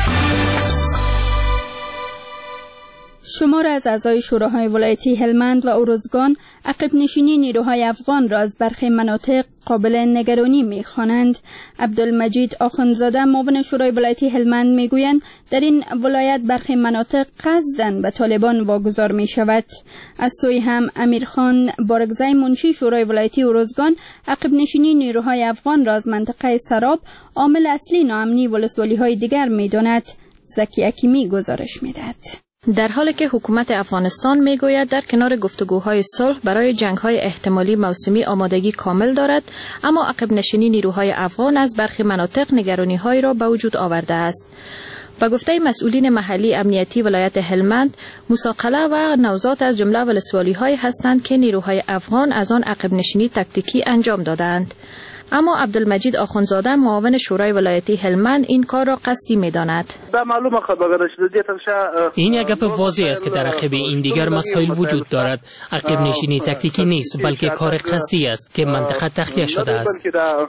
شمار از اعضای شوراهای ولایتی هلمند و اروزگان عقب نشینی نیروهای افغان را از برخی مناطق قابل نگرانی می‌خوانند. عبدالمجید آخوندزاده معاون شورای ولایتی هلمند میگویند در این ولایت برخی مناطق قصداً به طالبان واگذار می‌شود. از سوی هم امیرخان بارگزای منشی شورای ولایتی اروزگان عقب نشینی نیروهای افغان را از منطقه سراب عامل اصلی ناامنی ولسوالی‌های دیگر می‌داند. زکی حکیمی گزارش می‌دهد. در حالی که حکومت افغانستان میگوید در کنار گفتگوهای صلح برای جنگ‌های احتمالی موسمی آمادگی کامل دارد، اما عقب نشینی نیروهای افغان از برخی مناطق نگرانی‌هایی را به وجود آورده است. با گفته مسئولین محلی امنیتی ولایت هلمند، موساقله و نوزات از جمله ولسوالی‌هایی هستند که نیروهای افغان از آن عقب نشینی تکتیکی انجام دادند. اما عبدالمجید آخوندزاده معاون شورای ولایتی هلمند این کار را قصدی می‌داند. این یک گپ واضح است که در عقب این دیگر مسائل وجود دارد. عقب نشینی تکتیکی نیست، بلکه کار قصدی است که منطقه تخلیه شده است.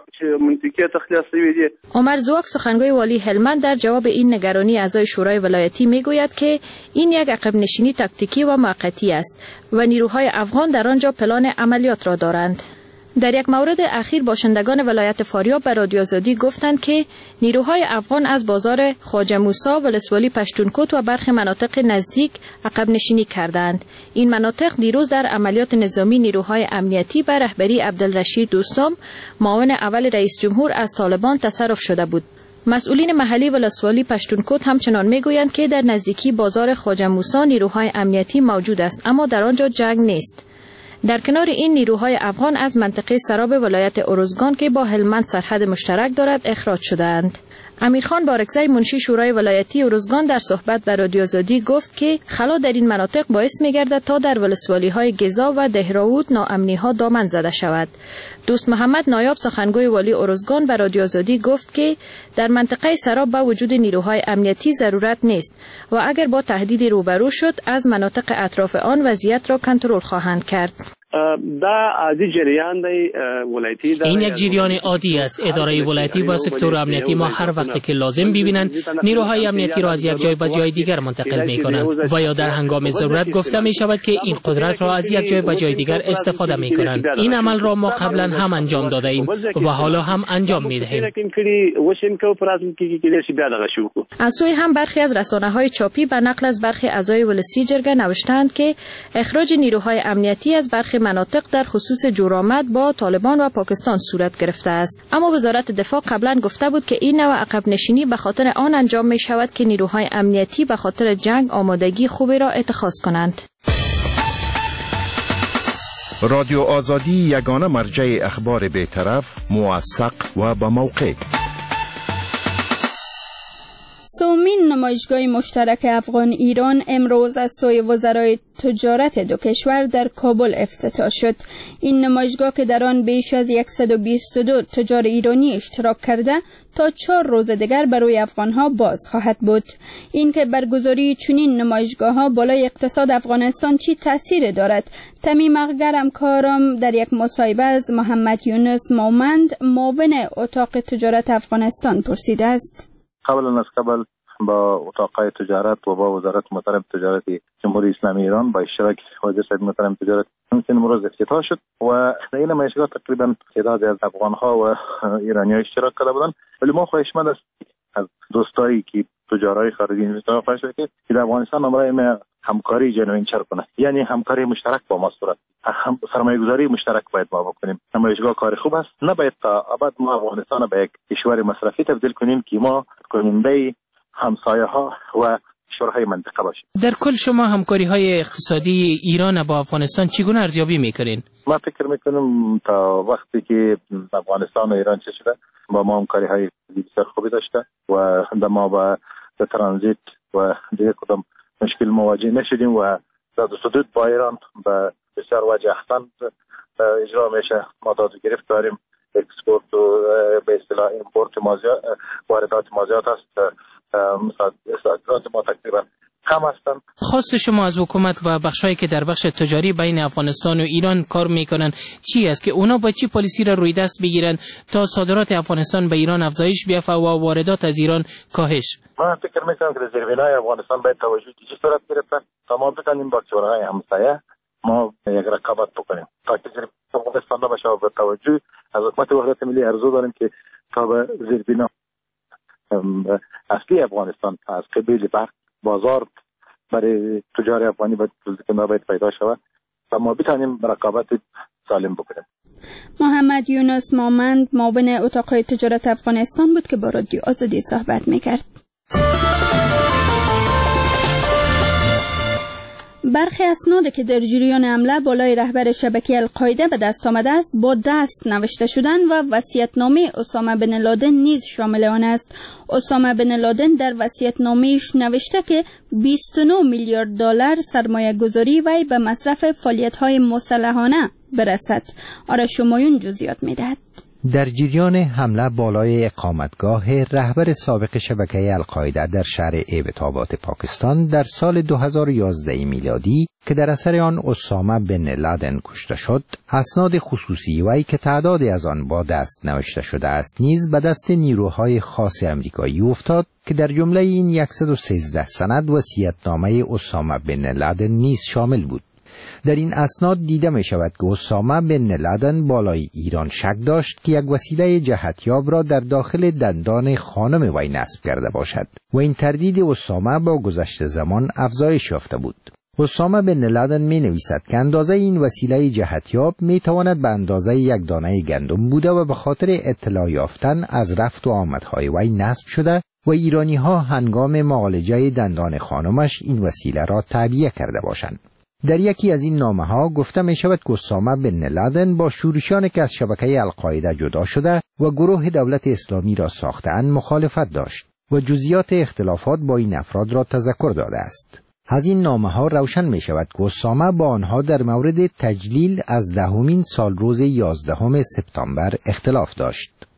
عمر زواک سخنگوی والی هلمند در جواب این نگرانی اعضای شورای ولایتی میگوید که این یک عقب نشینی تکتیکی و موقتی است و نیروهای افغان در آنجا پلان عملیات را دارند. در یک مورد اخیر باشندگان ولایت فاریاب به رادیو آزادی گفتند که نیروهای افغان از بازار خواجه موسی، ولسوالی پشتونکوت و برخی مناطق نزدیک عقب نشینی کردند. این مناطق دیروز در عملیات نظامی نیروهای امنیتی به رهبری عبدالرشید دوستم، معاون اول رئیس جمهور، از طالبان تصرف شده بود. مسئولین محلی ولسوالی پشتونکوت همچنان میگویند که در نزدیکی بازار خواجه موسی نیروهای امنیتی موجود است، اما در آنجا جنگ نیست. در کنار این نیروهای افغان از منطقه سراب ولایت اروزگان که با هلمند سرحد مشترک دارد اخراج شدند. امیرخان بارگزای منشی شورای ولایتی اروزگان در صحبت با رادیو آزادی گفت که خلا در این مناطق باعث می‌گردد تا در ولسوالی‌های گزا و دهراود ناامنی‌ها دامن زده شود. دوست محمد نایاب سخنگوی والی اروزگان به رادیو آزادی گفت که در منطقه سراب با وجود نیروهای امنیتی ضرورت نیست و اگر با تهدیدی روبرو شد از مناطق اطراف آن وضعیت را کنترل خواهند کرد. دا عادی جریان دی ولایتی. این یک جریان عادی است. اداره ولایتی و سکتور امنیتی ما هر وقت که لازم ببینند نیروهای امنیتی را از یک جای به جای دیگر منتقل می کنند و یا در هنگام ضرورت گفته می شود که این قدرت را از یک جای به جای دیگر استفاده می کنند. این عمل را ما قبلا هم انجام داده ایم و حالا هم انجام می دهیم. از سوی هم برخی از رسانه‌های چاپی به نقل از برخی اعضای ولسی جرگه نوشتند که اخراج نیروهای امنیتی از برخی مناطق در خصوص جورآمد با طالبان و پاکستان صورت گرفته است. اما وزارت دفاع قبلا گفته بود که این نوع عقب نشینی به خاطر آن انجام می شود که نیروهای امنیتی به خاطر جنگ آمادگی خوبی را اتخاذ کنند. رادیو آزادی یگانه مرجع اخبار بی‌طرف، موثق و با موقع. سومین نمایشگاه مشترک افغان ایران امروز از سوی وزرای تجارت دو کشور در کابل افتتاح شد. این نمایشگاه که در آن بیش از صد و بیست و دو تجار ایرانی اشتراک کرده تا چهار روز دیگر برای افغانها باز خواهد بود. این که برگزاری چنین نمایشگاه‌ها بالای اقتصاد افغانستان چی تأثیر دارد؟ تمیم اغگر همکارم در یک مصاحبه از محمد یونس مومند معاون اتاق تجارت افغانستان پرسیده است. قبل از قبل با اتاق تجارت و با وزارت محترم تجارت جمهوری اسلامی ایران با اشتراک وزیر صاحب محترم تجارت این امروز افتتاح شد و در این نمایشگاه تقریبا تعداد از افغان‌ها و ایرانی‌ها اشتراک کرده بودند. ولی ما خواهشمند است از دوستایی که تجارای خارجی هستند خواهش که در افغانستان برای همکاری جنوین چر کنه، یعنی همکاری مشترک با ما صورت هم سرمایه گذاری مشترک باید ما بکنیم. نمایشگاه کار خوب است، نباید تا ابد ما افغانستان به یک کشور مصرفی تبدیل کنیم که ما کننده همسایه ها و کشورهای منطقه باشیم. در کل شما همکاری های اقتصادی ایران با افغانستان چگونه ارزیابی میکنین؟ ما فکر میکنم تا وقتی که افغانستان و ایران چه شده با ما همکاری های بسیار خوبی داشته و ما با ترانزیت و دیگه کدام مشکل مواجه نشدیم و در حدود با ایران به بسیار وجه احسن اجرا میشه. ما داد و گرفت داریم، اکسپورت و به اصطلاح ایمپورت مازیات، واردات مازیات است، صادرات ما تقریبا کم هستند. خواست شما از حکومت و بخشایی که در بخش تجاری بین افغانستان و ایران کار میکنن چی است که اونا با چی پالیسی را روی دست بگیرن تا صادرات افغانستان به ایران افزایش بیافته و واردات از ایران کاهش؟ من فکر میکنم که زیربنای افغانستان باید توجه چیزی صورت گرفتن تا ما بتونیم با کشورهای همسایه ما یک رقابت بکنیم تا که افغانستان باشه و توجه از حکومت وحدت ملی ارزو داریم که تا به زیربنا اصلی افغانستان از قبیل بر بازار برای تجار افغانی باید پیدا شود و ما بتونیم رقابت سالم بکنیم. محمد یونس مومند معاون اتاق تجارت افغانستان بود که با رادیو آزادی صحبت میکرد. برخی اسناد که در جریان حمله بالای رهبر شبکه القاعده به دست آمده است با دست نوشته شدن و وصیت‌نامه اسامه بن لادن نیز شامل آن است. اسامه بن لادن در وصیت‌نامه‌اش نوشته که بیست و نه میلیارد دلار سرمایه گذاری وی به مصرف فعالیت‌های مسلحانه برسد. آرش شمایون جزئیات می‌دهد. در جریان حمله بالای اقامتگاه رهبر سابق شبکه القاعده در شهر ایبت‌آباد پاکستان در سال دو هزار و یازده میلادی که در اثر آن اسامه بن لادن کشته شد، اسناد خصوصی وی که تعدادی از آن با دست نوشته شده است نیز به دست نیروهای خاص امریکایی افتاد که در جمله این صد و سیزده سند وصیت‌نامه اسامه بن لادن نیز شامل بود. در این اسناد دیده می شود که اسامه بن لادن بالای ایران شک داشت که یک وسیله جهتیاب را در داخل دندان خانم وی نصب کرده باشد و این تردید اسامه با گذشت زمان افزایش یافته بود. اسامه بن لادن می نویسد که اندازه این وسیله جهتیاب می تواند به اندازه یک دانه گندم بوده و به خاطر اطلاع یافتن از رفت و آمدهای وی نصب شده و ایرانی ها هنگام معالجه دندان خانمش این وسیله را تعبیه کرده باشند. در یکی از این نامه ها گفته می شود که اسامه بن لادن با شورشیانی که از شبکه القاعده جدا شده و گروه دولت اسلامی را ساختند مخالفت داشت و جزئیات اختلافات با این افراد را تذکر داده است. از این نامه ها روشن می شود که اسامه با آنها در مورد تجلیل از دهمین سال روز یازدهم سپتامبر اختلاف داشت.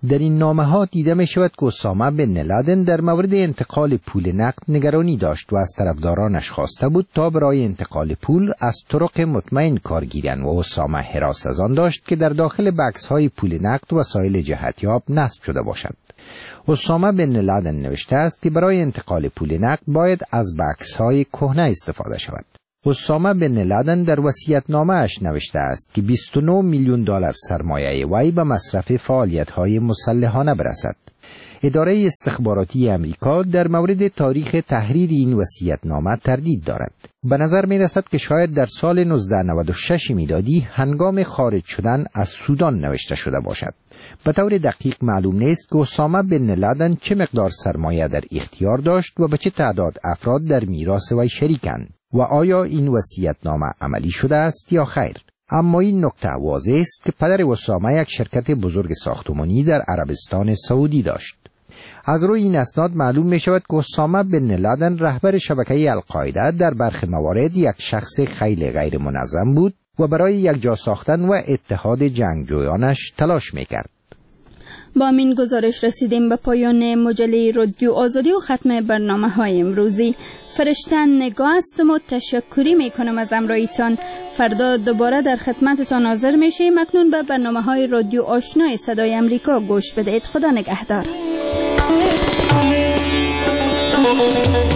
در این نامه ها دیده می شود که اسامه بن لادن در مورد انتقال پول نقد نگرانی داشت و از طرفدارانش خواسته بود تا برای انتقال پول از طرق مطمئن کار گیرند و اسامه هراس از آن داشت که در داخل بکس های پول نقد وسایل جهتیاب نصب شده باشد. اسامه بن لادن نوشته است که برای انتقال پول نقد باید از بکس های کهنه استفاده شود. اسامه بن لادن در وصیت‌نامه اش نوشته است که بیست و نه میلیون دلار سرمایه وی به مصرف فعالیت‌های مسلحانه برسد. اداره استخباراتی امریکا در مورد تاریخ تحریر این وصیت‌نامه تردید دارد. به نظر می‌رسد که شاید در سال نوزده نود و شش میلادی هنگام خارج شدن از سودان نوشته شده باشد. به طور دقیق معلوم نیست که اسامه بن لادن چه مقدار سرمایه در اختیار داشت و به چه تعداد افراد در میراث وی شریکند و آیا این وصیت‌نامه عملی شده است یا خیر. اما این نکته واضح است که پدر اسامه یک شرکت بزرگ ساختمانی در عربستان سعودی داشت. از روی این اسناد معلوم می شود که اسامه بن لادن رهبر شبکه القاعده در برخی موارد یک شخص خیلی غیر منظم بود و برای یک جا ساختن و اتحاد جنگجویانش تلاش می کرد. با این گزارش رسیدیم به پایان مجله رادیو آزادی و ختم برنامه های امروزی. فرشتن نگاه هستم و تشکری می کنم از امرایتان. فردا دوباره در خدمتتان حاضر می شیم. اکنون به برنامه های رادیو آشنای صدای امریکا گوش بدهید. خدا نگهدار.